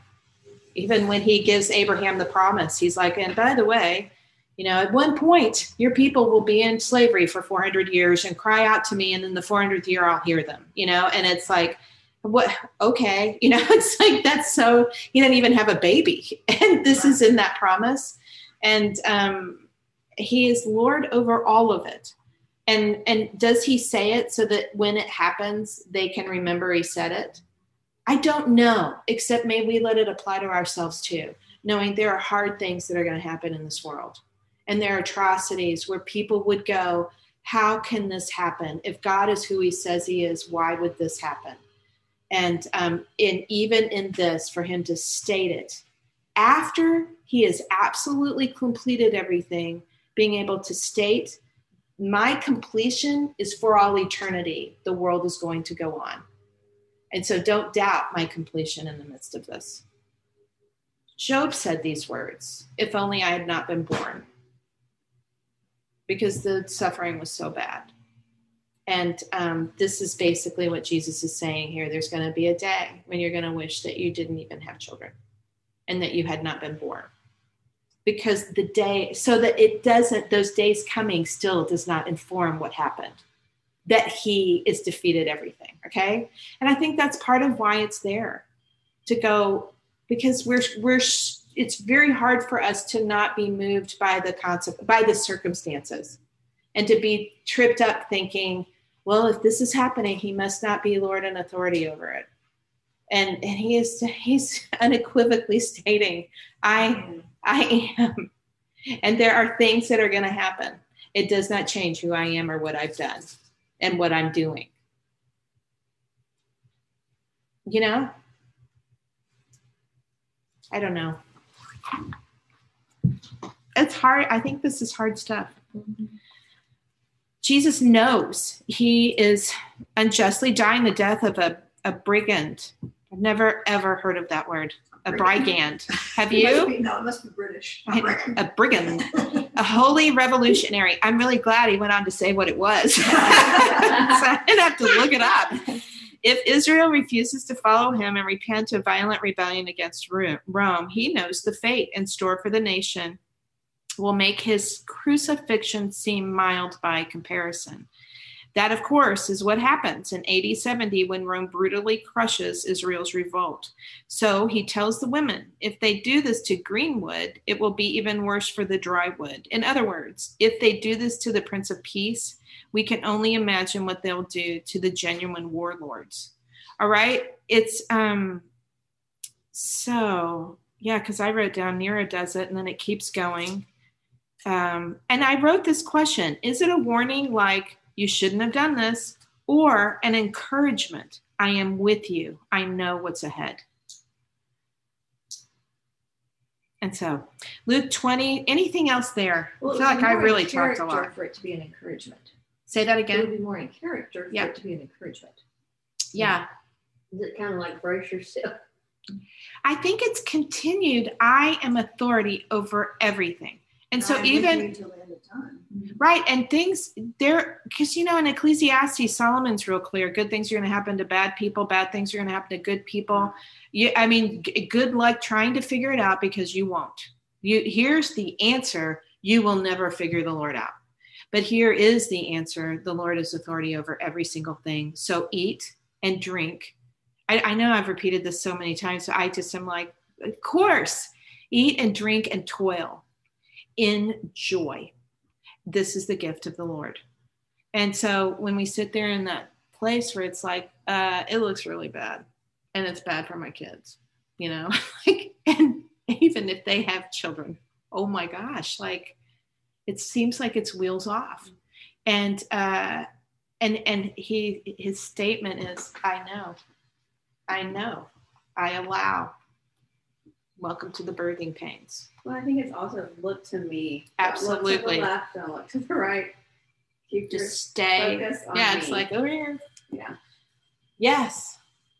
when he gives Abraham the promise, he's like, and by the way, at one point, your people will be in slavery for 400 years and cry out to me. And then the 400th year, I'll hear them, and it's like, what? Okay. It's like, that's so, he didn't even have a baby. And this is in that promise. And he is Lord over all of it. And does he say it so that when it happens, they can remember he said it? I don't know, except may we let it apply to ourselves too, knowing there are hard things that are going to happen in this world. And there are atrocities where people would go, how can this happen? If God is who he says he is, why would this happen? And even in this, for him to state it, after he has absolutely completed everything, being able to state, my completion is for all eternity. The world is going to go on. And so don't doubt my completion in the midst of this. Job said these words, if only I had not been born, because the suffering was so bad. And this is basically what Jesus is saying here. There's going to be a day when you're going to wish that you didn't even have children and that you had not been born. Because the day, so that it doesn't, those days coming still does not inform what happened, that he is defeated everything, okay? And I think that's part of why it's there, to go, because it's very hard for us to not be moved by the concept, by the circumstances, and to be tripped up thinking, well, if this is happening, he must not be Lord and authority over it. And he's unequivocally stating, I am. And there are things that are going to happen. It does not change who I am or what I've done and what I'm doing. I don't know. It's hard. I think this is hard stuff. Mm-hmm. Jesus knows he is unjustly dying the death of a brigand. I've never, ever heard of that word, a brigand. Have you? It must be British. A brigand, a holy revolutionary. I'm really glad he went on to say what it was. So I didn't have to look it up. If Israel refuses to follow him and repent of violent rebellion against Rome, he knows the fate in store for the nation will make his crucifixion seem mild by comparison. That, of course, is what happens in AD 70 when Rome brutally crushes Israel's revolt. So he tells the women, if they do this to Greenwood, it will be even worse for the Drywood. In other words, if they do this to the Prince of Peace, we can only imagine what they'll do to the genuine warlords. All right? It's, so, yeah, because I wrote down Nero does it, and then it keeps going. And I wrote this question, is it a warning like, you shouldn't have done this, or an encouragement, I am with you, I know what's ahead? And so, Luke 20, anything else there? Well, I feel like I really talked a lot. For it to be an encouragement. Say that It would again. be more in character for it to be an encouragement. Yeah. Is it kind of like brace yourself? I think it's continued. I am authority over everything. And so even, right, and things there, because, you know, in Ecclesiastes, Solomon's real clear. Good things are going to happen to bad people. Bad things are going to happen to good people. I mean, good luck trying to figure it out because you won't. Here's the answer. You will never figure the Lord out. But here is the answer. The Lord is authority over every single thing. So eat and drink. I know I've repeated this so many times, so I just am like, of course, eat and drink and toil in joy. This is the gift of the Lord. And so when we sit there in that place where it's like, it looks really bad and it's bad for my kids, you know, like, and even if they have children, oh my gosh, like it seems like it's wheels off. And his statement is, I know, I allow. Welcome to the birthing pains. Well, I think it's also look to me. Absolutely. Look to the left, don't look to the right. Keep your Just stay. focus on Yeah, me. it's like over here. Yeah. Yes.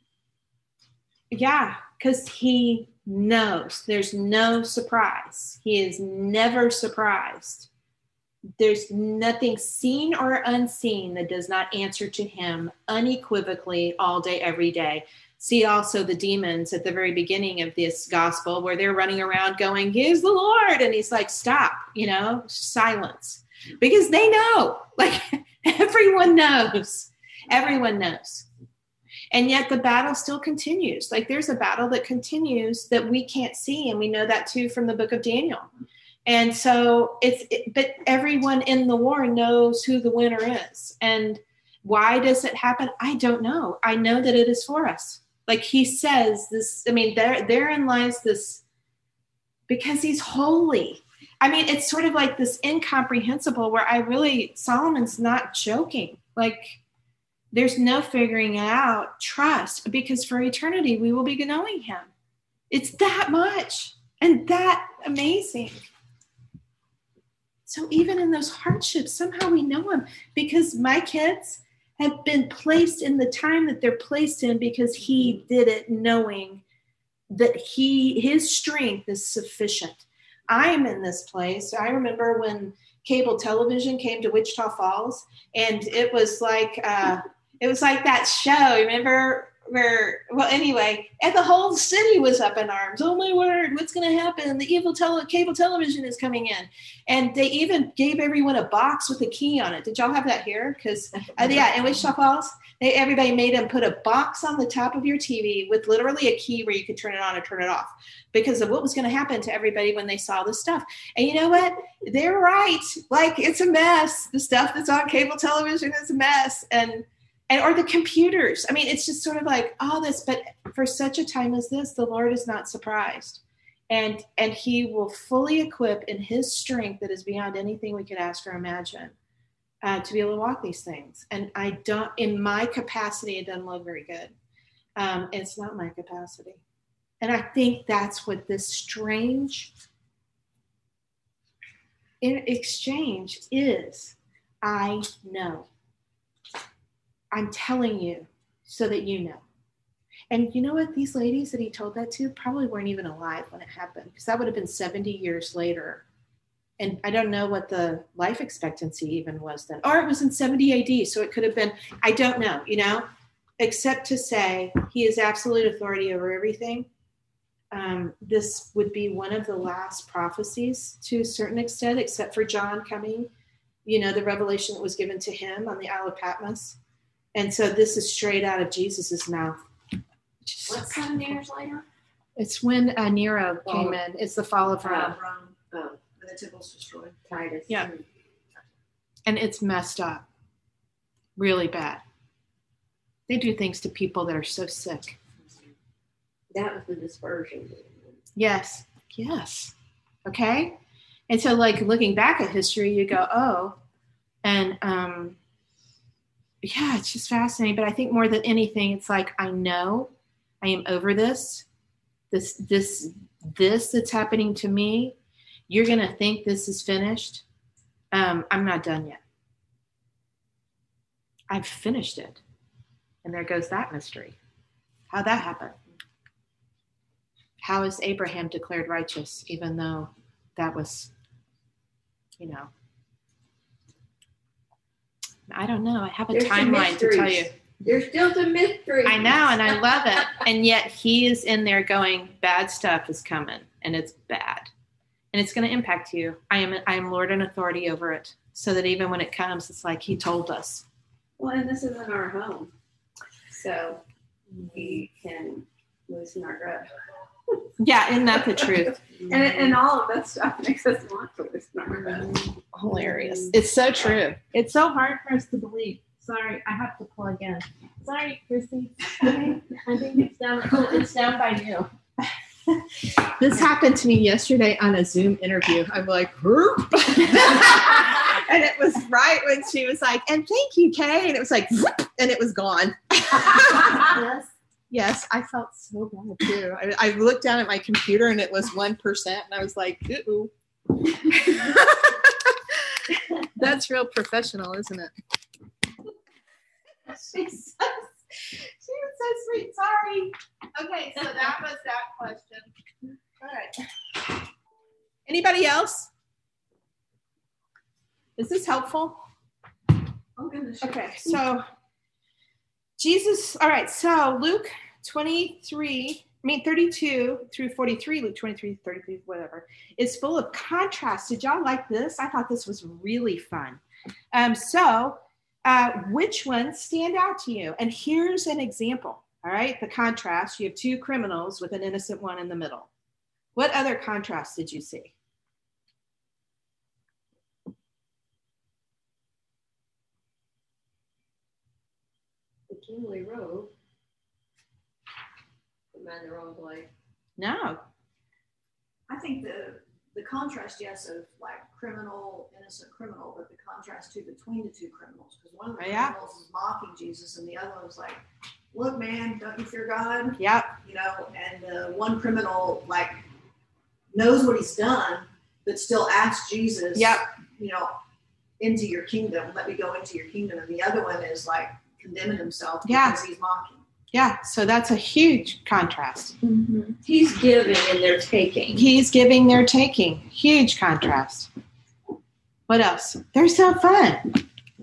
Yeah, because he knows. There's no surprise. He is never surprised. There's nothing seen or unseen that does not answer to him unequivocally all day, every day. See also the demons at the very beginning of this gospel where they're running around going, here's the Lord. And he's like, stop, you know, silence. Because they know, like everyone knows. Everyone knows. And yet the battle still continues. Like there's a battle that continues that we can't see. And we know that too from the book of Daniel. And so but everyone in the war knows who the winner is. And why does it happen? I don't know. I know that it is for us. Like he says this, I mean, therein lies this, because he's holy. I mean, it's sort of like this incomprehensible where Solomon's not joking. Like there's no figuring it out. Trust, because for eternity, we will be knowing him. It's that much and that amazing. So even in those hardships, somehow we know him, because my kids have been placed in the time that they're placed in because he did it knowing that his strength is sufficient. I am in this place. I remember when cable television came to Wichita Falls, and it was like that show. Remember and the whole city was up in arms. Oh my word, what's going to happen? The evil cable television is coming in. And they even gave everyone a box with a key on it. Did y'all have that here? Because in Wichita Falls, everybody made them put a box on the top of your TV with literally a key where you could turn it on or turn it off because of what was going to happen to everybody when they saw this stuff. And you know what? They're right. Like, it's a mess. The stuff that's on cable television is a mess. Or the computers. I mean, it's just sort of like all this, but for such a time as this, the Lord is not surprised. And he will fully equip in his strength that is beyond anything we could ask or imagine to be able to walk these things. And in my capacity, it doesn't look very good. It's not my capacity. And I think that's what this strange exchange is. I know. I'm telling you so that you know. And you know what? These ladies that he told that to probably weren't even alive when it happened, because that would have been 70 years later. And I don't know what the life expectancy even was then. Or it was in 70 AD, so it could have been, I don't know, except to say he has absolute authority over everything. This would be one of the last prophecies to a certain extent, except for John coming, the revelation that was given to him on the Isle of Patmos. And so this is straight out of Jesus's mouth. What's 7 years later? It's when Nero came in. It's the fall of Rome. When the temple's destroyed. Titus. Yeah. And it's messed up. Really bad. They do things to people that are so sick. That was the dispersion. Yes. Okay. And so looking back at history, you go, oh, and yeah, it's just fascinating. But I think more than anything, it's like, I know I am over this that's happening to me. You're going to think this is finished. I'm not done yet. I've finished it. And there goes that mystery. How'd that happen? How is Abraham declared righteous, even though that was, I don't know. I have a timeline to tell you. There's still some mystery. I know, and I love it. And yet he is in there going, bad stuff is coming, and it's bad. And it's going to impact you. I am Lord and authority over it, so that even when it comes, it's like he told us. Well, and this isn't our home, so we can loosen our grip. Yeah, isn't that the truth? And all of that stuff makes us want to loosen our grip. Hilarious. It's so true. It's so hard for us to believe. Sorry, I have to plug in. Sorry, Chrissy. I think it's down. Oh, it's down by you. This happened to me yesterday on a Zoom interview. I'm like, Herp. And it was right when she was like, and thank you, Kay. And it was like, and it was gone. Yes, I felt so bad too. I looked down at my computer and it was 1%, and I was like, ooh. That's real professional, isn't it? She's so sweet. Sorry. Okay, so that was that question. All right. Anybody else? Is this helpful? Oh, goodness. Okay, so Jesus, all right, so Luke 32 through 43, Luke 23, 33, whatever, is full of contrast. Did y'all like this? I thought this was really fun. Which ones stand out to you? And here's an example, all right? The contrast, you have two criminals with an innocent one in the middle. What other contrast did you see? The kingly robe. Am I in the wrong place? No. I think the contrast, yes, of innocent criminal, but the contrast too between the two criminals, because one of the criminals is mocking Jesus, and the other one was like, "Look, man, don't you fear God?" Yep. And the one criminal knows what he's done, but still asks Jesus, "Yep, into your kingdom, let me go into your kingdom," and the other one is condemning himself because he's mocking. Yeah, so that's a huge contrast. Mm-hmm. He's giving and they're taking. He's giving, they're taking. Huge contrast. What else? They're so fun.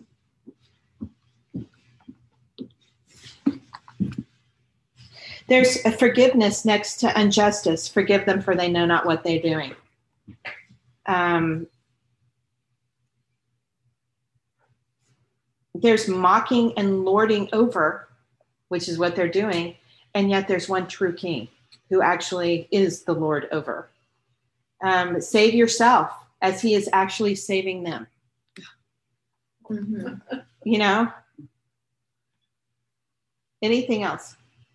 There's a forgiveness next to injustice. Forgive them, for they know not what they're doing. There's mocking and lording over, which is what they're doing, and yet there's one true king who actually is the Lord over. Save yourself as he is actually saving them. Mm-hmm. Anything else?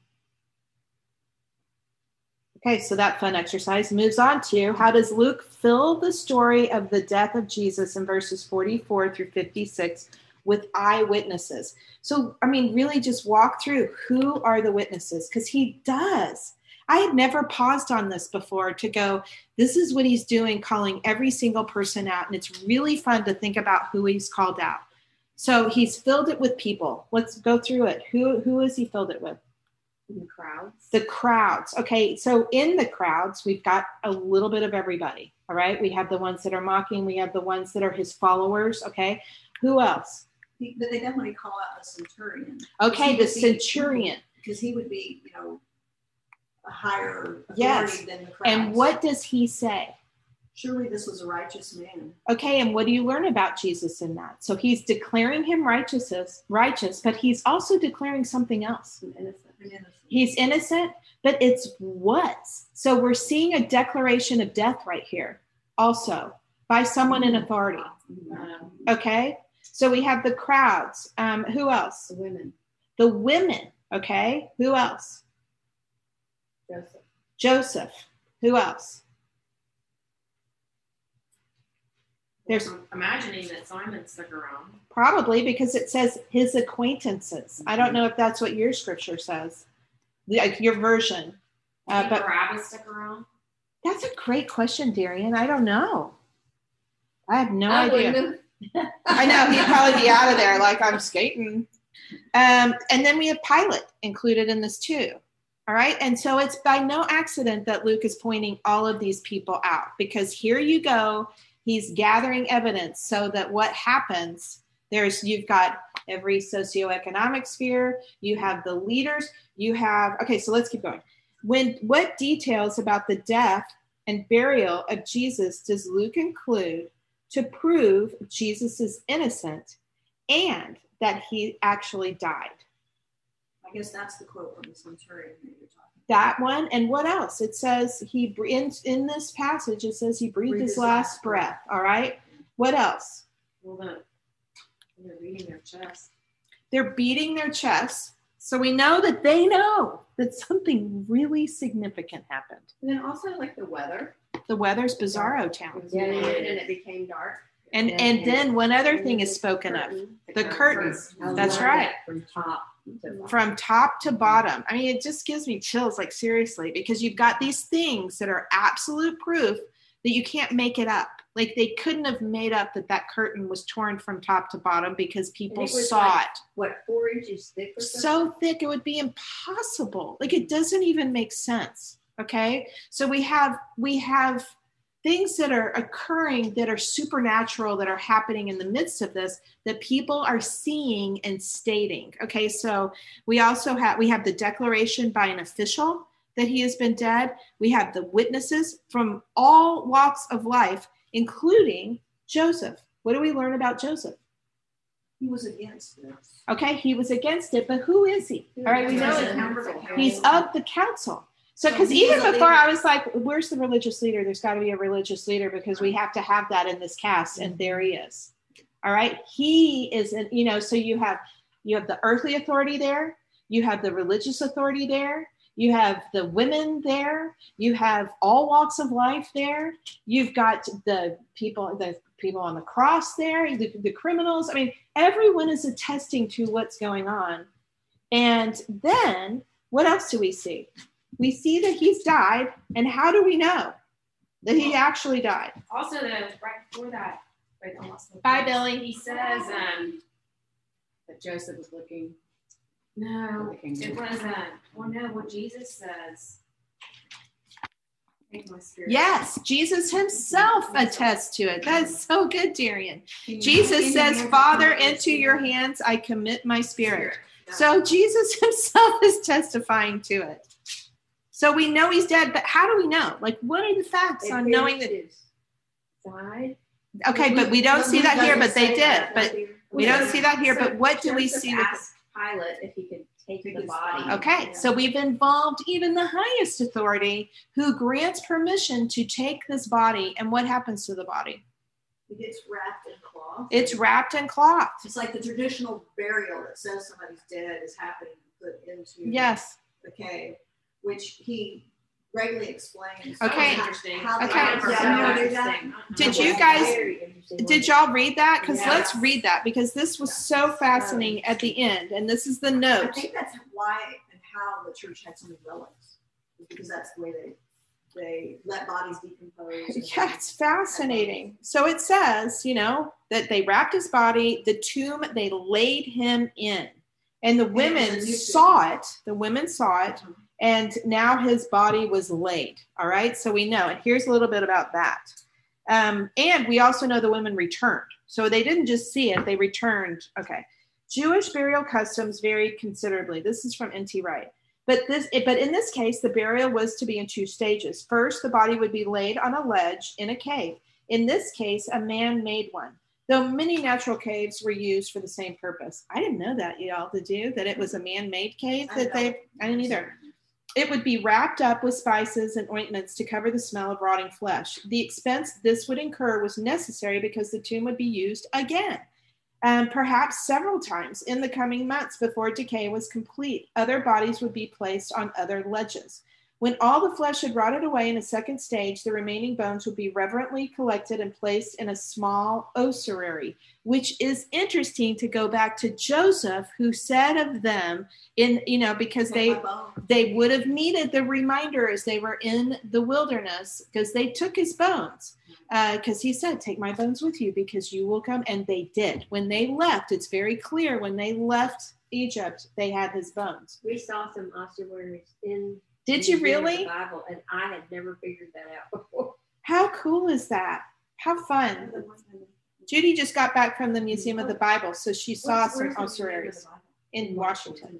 Okay, so that fun exercise moves on to, how does Luke fill the story of the death of Jesus in verses 44 through 56 with eyewitnesses? So, really just walk through, who are the witnesses? Because he does. I had never paused on this before to go, this is what he's doing, calling every single person out. And it's really fun to think about who he's called out. So he's filled it with people. Let's go through it. Who has he filled it with? The crowds. The crowds. Okay, so in the crowds, we've got a little bit of everybody. All right, we have the ones that are mocking. We have the ones that are his followers. Okay, who else? But they definitely call out the centurion. Okay, the centurion. Because he would be, a higher authority Yes. than the crowds. And what does he say? Surely this was a righteous man. Okay, and what do you learn about Jesus in that? So he's declaring him righteous, but he's also declaring something else. He's innocent, but it's was. So we're seeing a declaration of death right here also by someone in authority. Okay, so we have the crowds. Who else? The women. The women. Okay, who else? Joseph. Who else? There's I'm imagining that Simon stuck around. probably because it says his acquaintances. I don't know if that's what your scripture says, like your version. But But Barabbas stuck around. that's a great question, Darian. I don't know. I have no idea. I know he'd probably be out of there like I'm skating. And then we have Pilate included in this too. All right. And so it's by no accident that Luke is pointing all of these people out, because here you go. He's gathering evidence so that what happens, you've got every socioeconomic sphere, you have the leaders, okay, so let's keep going. What details about the death and burial of Jesus does Luke include to prove Jesus is innocent and that he actually died? I guess that's the quote from the centurion that you're talking about. That one. And what else? It says in this passage, it says he breathed his last breath. All right. What else? Well, they're beating their chest. They're beating their chests. So we know that they know that something really significant happened. And then also like the weather. The weather's bizarro town. Yeah, and it became dark. And then one other thing is spoken of. The curtains. That's right. From top to bottom. I mean, it just gives me chills, like seriously, because you've got these things that are absolute proof that you can't make it up. Like they couldn't have made up that curtain was torn from top to bottom because people saw it. What, 4 inches thick or So something? thick, it would be impossible. Like it doesn't even make sense. Okay. So we have things that are occurring that are supernatural, that are happening in the midst of this, that people are seeing and stating. Okay, so we have the declaration by an official that he has been dead. We have the witnesses from all walks of life, including Joseph. What do we learn about Joseph? He was against this. Okay, he was against it, but who is he? All right, we know he's of the council. So, because even before I was like, where's the religious leader? There's got to be a religious leader because we have to have that in this cast. And there he is. All right. He is, so you have the earthly authority there. You have the religious authority there. You have the women there. You have all walks of life there. You've got the people on the cross there, the criminals. I mean, everyone is attesting to what's going on. And then what else do we see? We see that he's died, and how do we know that he actually died? Also, right before that, Bye, Billy. He says that Joseph was looking. No, it wasn't. Well, no, what Jesus says. Yes, Jesus himself attests to it. That is so good, Darian. Jesus says, Father, into your hands I commit my spirit. So Jesus himself is testifying to it. So we know he's dead, but how do we know? Like, what are the facts on knowing that? Died. Okay, but we don't see that here, but they did. But we don't see that here, but what do we see? Asked Pilate if he could take the body. Okay, so we've involved even the highest authority who grants permission to take this body, and what happens to the body? It gets wrapped in cloth. It's wrapped in cloth. It's like the traditional burial that says somebody's dead is happening put into the cave, which he greatly explains. Okay. Interesting. Did y'all read that? Because let's read that, because this was so fascinating at the end, and this is the note. I think that's why and how the church had so many relics, because that's the way They let bodies decompose. Yeah, it's fascinating. So it says, that they wrapped his body, the tomb they laid him in. And the women saw it. The women saw it. And now his body was laid. All right. So we know. And here's a little bit about that. And we also know the women returned. So they didn't just see it. They returned. Okay. Jewish burial customs varied considerably. This is from N.T. Wright. But in this case, the burial was to be in 2 stages. First, the body would be laid on a ledge in a cave. In this case, a man made one. Though many natural caves were used for the same purpose. I didn't know that, y'all. Did you? That it was a man-made cave? I didn't either. It would be wrapped up with spices and ointments to cover the smell of rotting flesh. The expense this would incur was necessary because the tomb would be used again, perhaps several times in the coming months before decay was complete. Other bodies would be placed on other ledges. When all the flesh had rotted away in a second stage, the remaining bones would be reverently collected and placed in a small ossuary, which is interesting to go back to Joseph, who said of them because they would have needed the reminder as they were in the wilderness, because they took his bones, because he said, take my bones with you because you will come. And they did. When they left, it's very clear, when they left Egypt, they had his bones. We saw some ossuaries in Did you really? The Bible, and I had never figured that out before. How cool is that? How fun. Judy just got back from the Museum of the Bible, so she saw some ossuaries in Washington.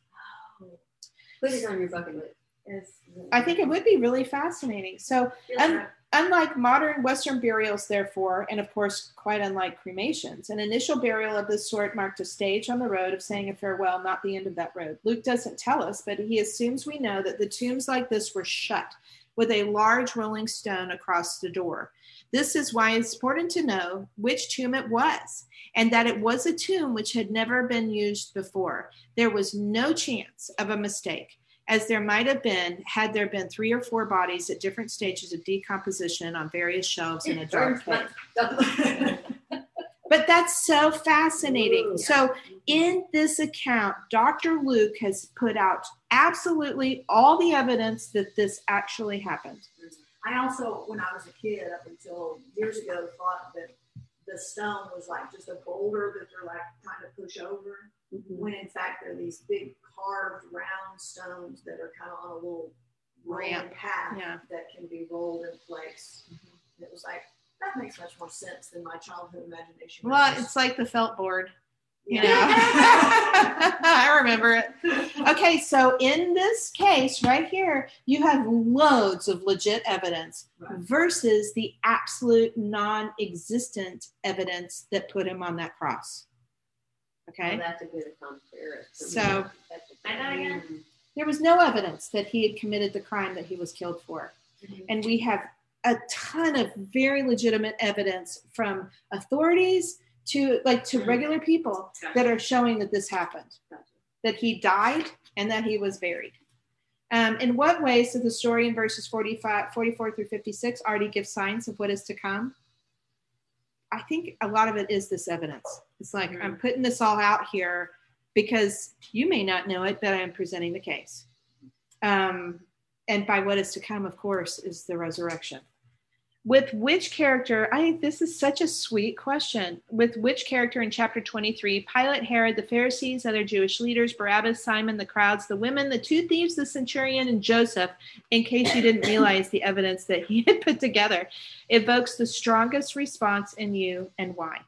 Put it on your bucket list. I think it would be really fascinating. So unlike modern Western burials, therefore, and of course, quite unlike cremations, an initial burial of this sort marked a stage on the road of saying a farewell, not the end of that road. Luke doesn't tell us, but he assumes we know that the tombs like this were shut with a large rolling stone across the door. This is why it's important to know which tomb it was, and that it was a tomb which had never been used before. There was no chance of a mistake, as there might have been had there been 3 or 4 bodies at different stages of decomposition on various shelves in a dark cave. But that's so fascinating. So in this account, Dr. Luke has put out absolutely all the evidence that this actually happened. I also, when I was a kid, up until years ago, thought that the stone was like just a boulder that they're like trying to push over, when in fact they're these big carved round stones that are kind of on a little ramp path that can be rolled in place. And it was like, that makes much more sense than my childhood imagination. Well, it's like the felt board. I remember it. Okay, so in this case right here, you have loads of legit evidence versus the absolute non-existent evidence that put him on that cross. Okay, well, that's a good comparison. So there was no evidence that he had committed the crime that he was killed for. And we have a ton of very legitimate evidence from authorities to regular people that are showing that this happened, that he died and that he was buried. In what ways does the story in verses 44 through 56 already give signs of what is to come? I think a lot of it is this evidence. It's like, I'm putting this all out here because you may not know it, but I'm presenting the case. And by what is to come, of course, is the resurrection. With which character, I think this is such a sweet question. With which character in chapter 23, Pilate, Herod, the Pharisees, other Jewish leaders, Barabbas, Simon, the crowds, the women, the 2 thieves, the centurion, and Joseph, in case you didn't realize the evidence that he had put together, evokes the strongest response in you, and why?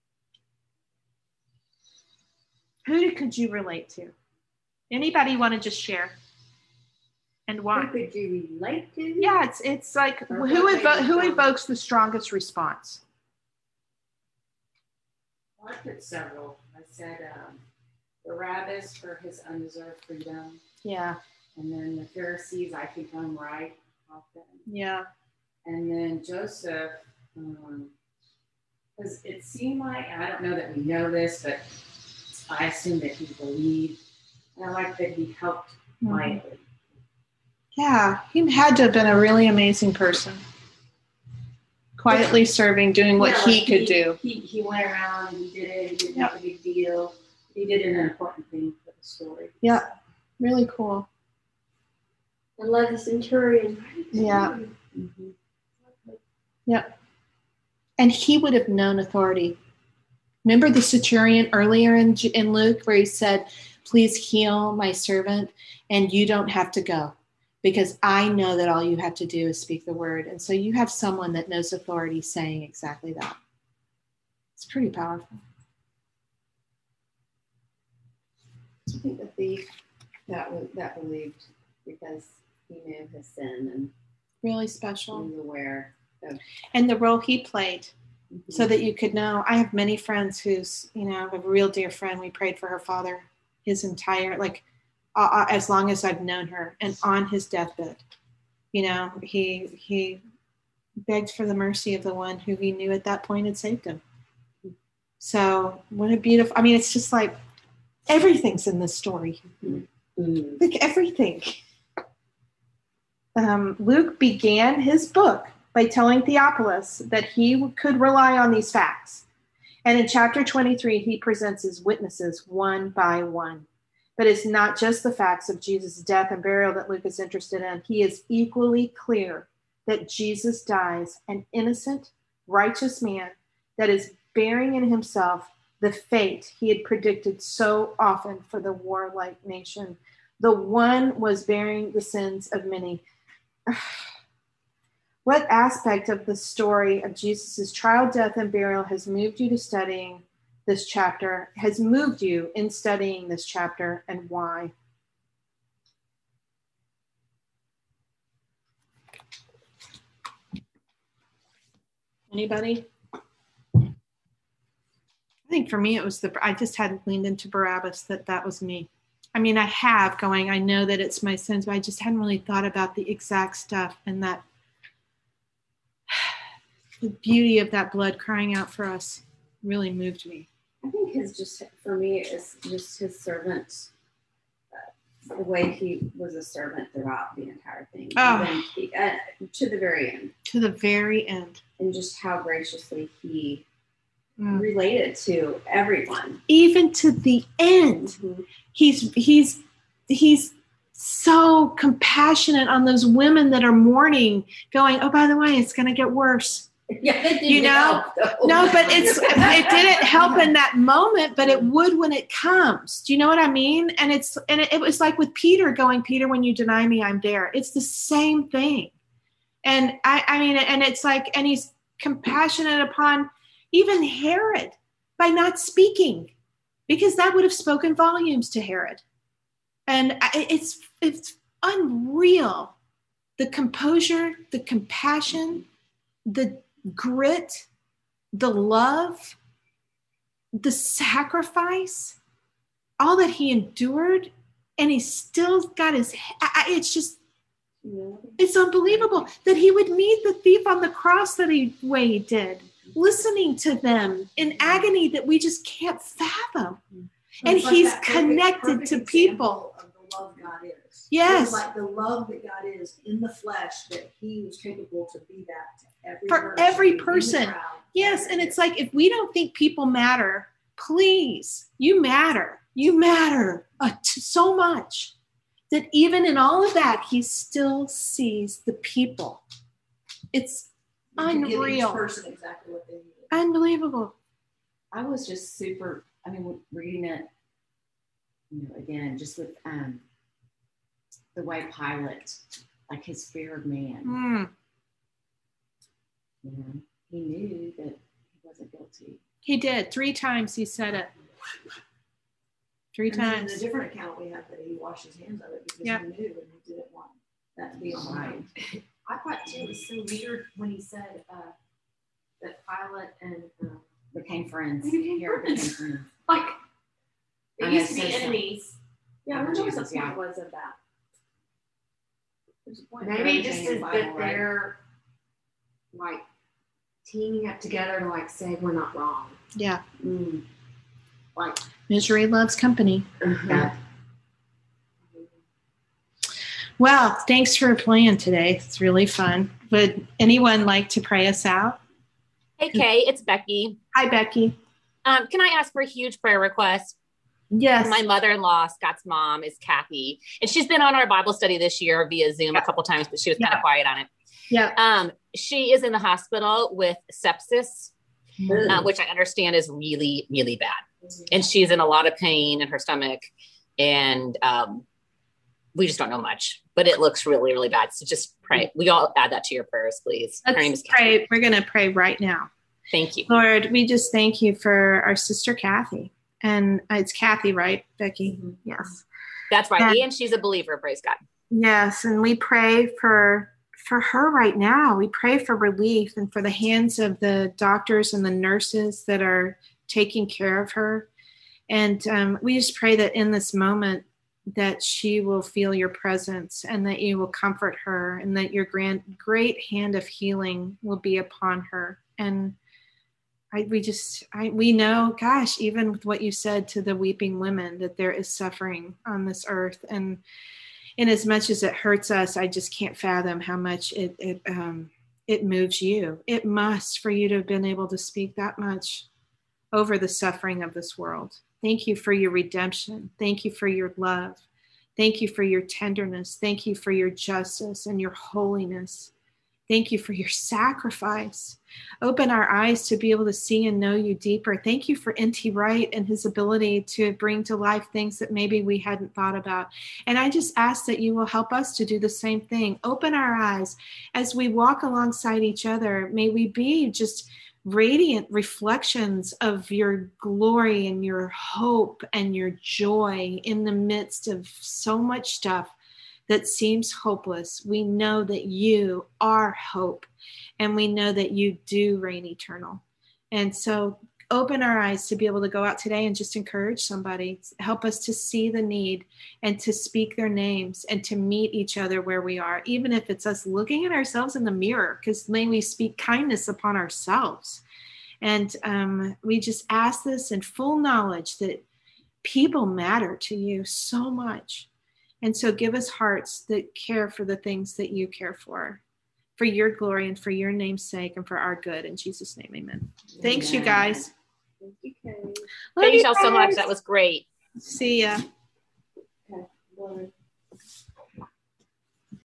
Who could you relate to? Anybody want to just share? And why? Who could you relate to? Yeah, it's like who evokes the strongest response? Well, I put several. I said Barabbas for his undeserved freedom. Yeah. And then the Pharisees, I think I'm right often. Yeah. And then Joseph, because it seemed like, and I don't know that we know this, but I assume that he believed. And I like that he helped quietly. Yeah, he had to have been a really amazing person. Quietly serving, doing what he could do. He went around and he did it. He didn't make a big deal. He did an important thing for the story. Yeah, really cool. I love the centurion. Yeah. Mm-hmm. Yep. And he would have known authority. Remember the centurion earlier in Luke where he said, please heal my servant and you don't have to go because I know that all you have to do is speak the word. And so you have someone that knows authority saying exactly that. It's pretty powerful. I think the thief that believed because he knew his sin and Really special. was aware of. And the role he played so that you could know. I have many friends who's, I have a real dear friend. We prayed for her father his entire, as long as I've known her, and on his deathbed, he begged for the mercy of the one who he knew at that point had saved him. So what a beautiful, it's just like everything's in this story. Mm-hmm. Like everything. Luke began his book by telling Theophilus that he could rely on these facts. And in chapter 23, he presents his witnesses one by one. But it's not just the facts of Jesus' death and burial that Luke is interested in. He is equally clear that Jesus dies, an innocent, righteous man that is bearing in himself the fate he had predicted so often for the warlike nation. The one was bearing the sins of many. What aspect of the story of Jesus' trial, death, and burial has moved you in studying this chapter, and why? Anybody? I think for me, it was I just hadn't leaned into Barabbas, that was me. I know that it's my sins, but I just hadn't really thought about the exact stuff and that the beauty of that blood crying out for us really moved me. I think for me, it's just his servant, the way he was a servant throughout the entire thing. Oh. To the very end. To the very end. And just how graciously he related to everyone. Even to the end. Mm-hmm. He's so compassionate on those women that are mourning, going, oh, by the way, it's going to get worse. Yeah, that didn't help, though. No, but it didn't help in that moment, but it would when it comes. Do you know what I mean? And it was like with Peter going, Peter, when you deny me, I'm there. It's the same thing. And and it's like, and he's compassionate upon even Herod by not speaking, because that would have spoken volumes to Herod. And it's unreal. The composure, the compassion, the grit, the love, the sacrifice, all that he endured, and he still got it's unbelievable that he would meet the thief on the cross way he did, listening to them in agony that we just can't fathom. And he's connected to people. Of the love God is. Yes. It's like the love that God is in the flesh, that he was capable to be that to every person. Yes. And it's like, if we don't think people matter, please, you matter. You matter so much that even in all of that, he still sees the people. It's unreal. Give each person exactly what they need. Unbelievable. I was just super, reading it, again, just with the way Pilate, like his fear of man. He knew that he wasn't guilty. He did. 3 times he said it. 3 times. In a different account, we have that he washed his hands of it because he knew and he didn't want that to be on right. I thought too, it was so weird when he said that Pilate and became friends. Herod became friends. Like, they used to be so enemies. Yeah, I wonder what the point was of that. Maybe just that they're like teaming up together to say we're not wrong. Yeah. Like misery loves company. Yeah. Well, thanks for playing today. It's really fun. Would anyone like to pray us out? Hey, Kay, it's Becky. Hi, Becky. Can I ask for a huge prayer request? Yes. My mother-in-law, Scott's mom, is Kathy, and she's been on our Bible study this year via Zoom a couple times, but she was kind of quiet on it. Yeah. She is in the hospital with sepsis, which I understand is really, really bad. And she's in a lot of pain in her stomach, and we just don't know much, but it looks really, really bad. So just pray. We all add that to your prayers, please. Her name is Kathy. We're going to pray right now. Thank you. Lord, we just thank you for our sister Kathy. And it's Kathy, right, Becky? Mm-hmm. Yes. That's right. And she's a believer, praise God. Yes. And we pray for her right now. We pray for relief and for the hands of the doctors and the nurses that are taking care of her. And we just pray that in this moment that she will feel your presence and that you will comfort her and that your great hand of healing will be upon her. And we know, gosh, even with what you said to the weeping women, that there is suffering on this earth. And in as much as it hurts us, I just can't fathom how much it moves you. It must, for you to have been able to speak that much over the suffering of this world. Thank you for your redemption. Thank you for your love. Thank you for your tenderness. Thank you for your justice and your holiness. Thank you for your sacrifice. Open our eyes to be able to see and know you deeper. Thank you for N.T. Wright and his ability to bring to life things that maybe we hadn't thought about. And I just ask that you will help us to do the same thing. Open our eyes as we walk alongside each other. May we be just radiant reflections of your glory and your hope and your joy in the midst of so much stuff that seems hopeless. We know that you are hope, and we know that you do reign eternal. And so open our eyes to be able to go out today and just encourage somebody. Help us to see the need and to speak their names and to meet each other where we are, even if it's us looking at ourselves in the mirror, because may we speak kindness upon ourselves. And we just ask this in full knowledge that people matter to you so much. And so give us hearts that care for the things that you care for your glory and for your name's sake and for our good. In Jesus' name, amen. Thanks, you guys. Thank you, Kay. Thank y'all so much. That was great. See ya. Okay. Bye.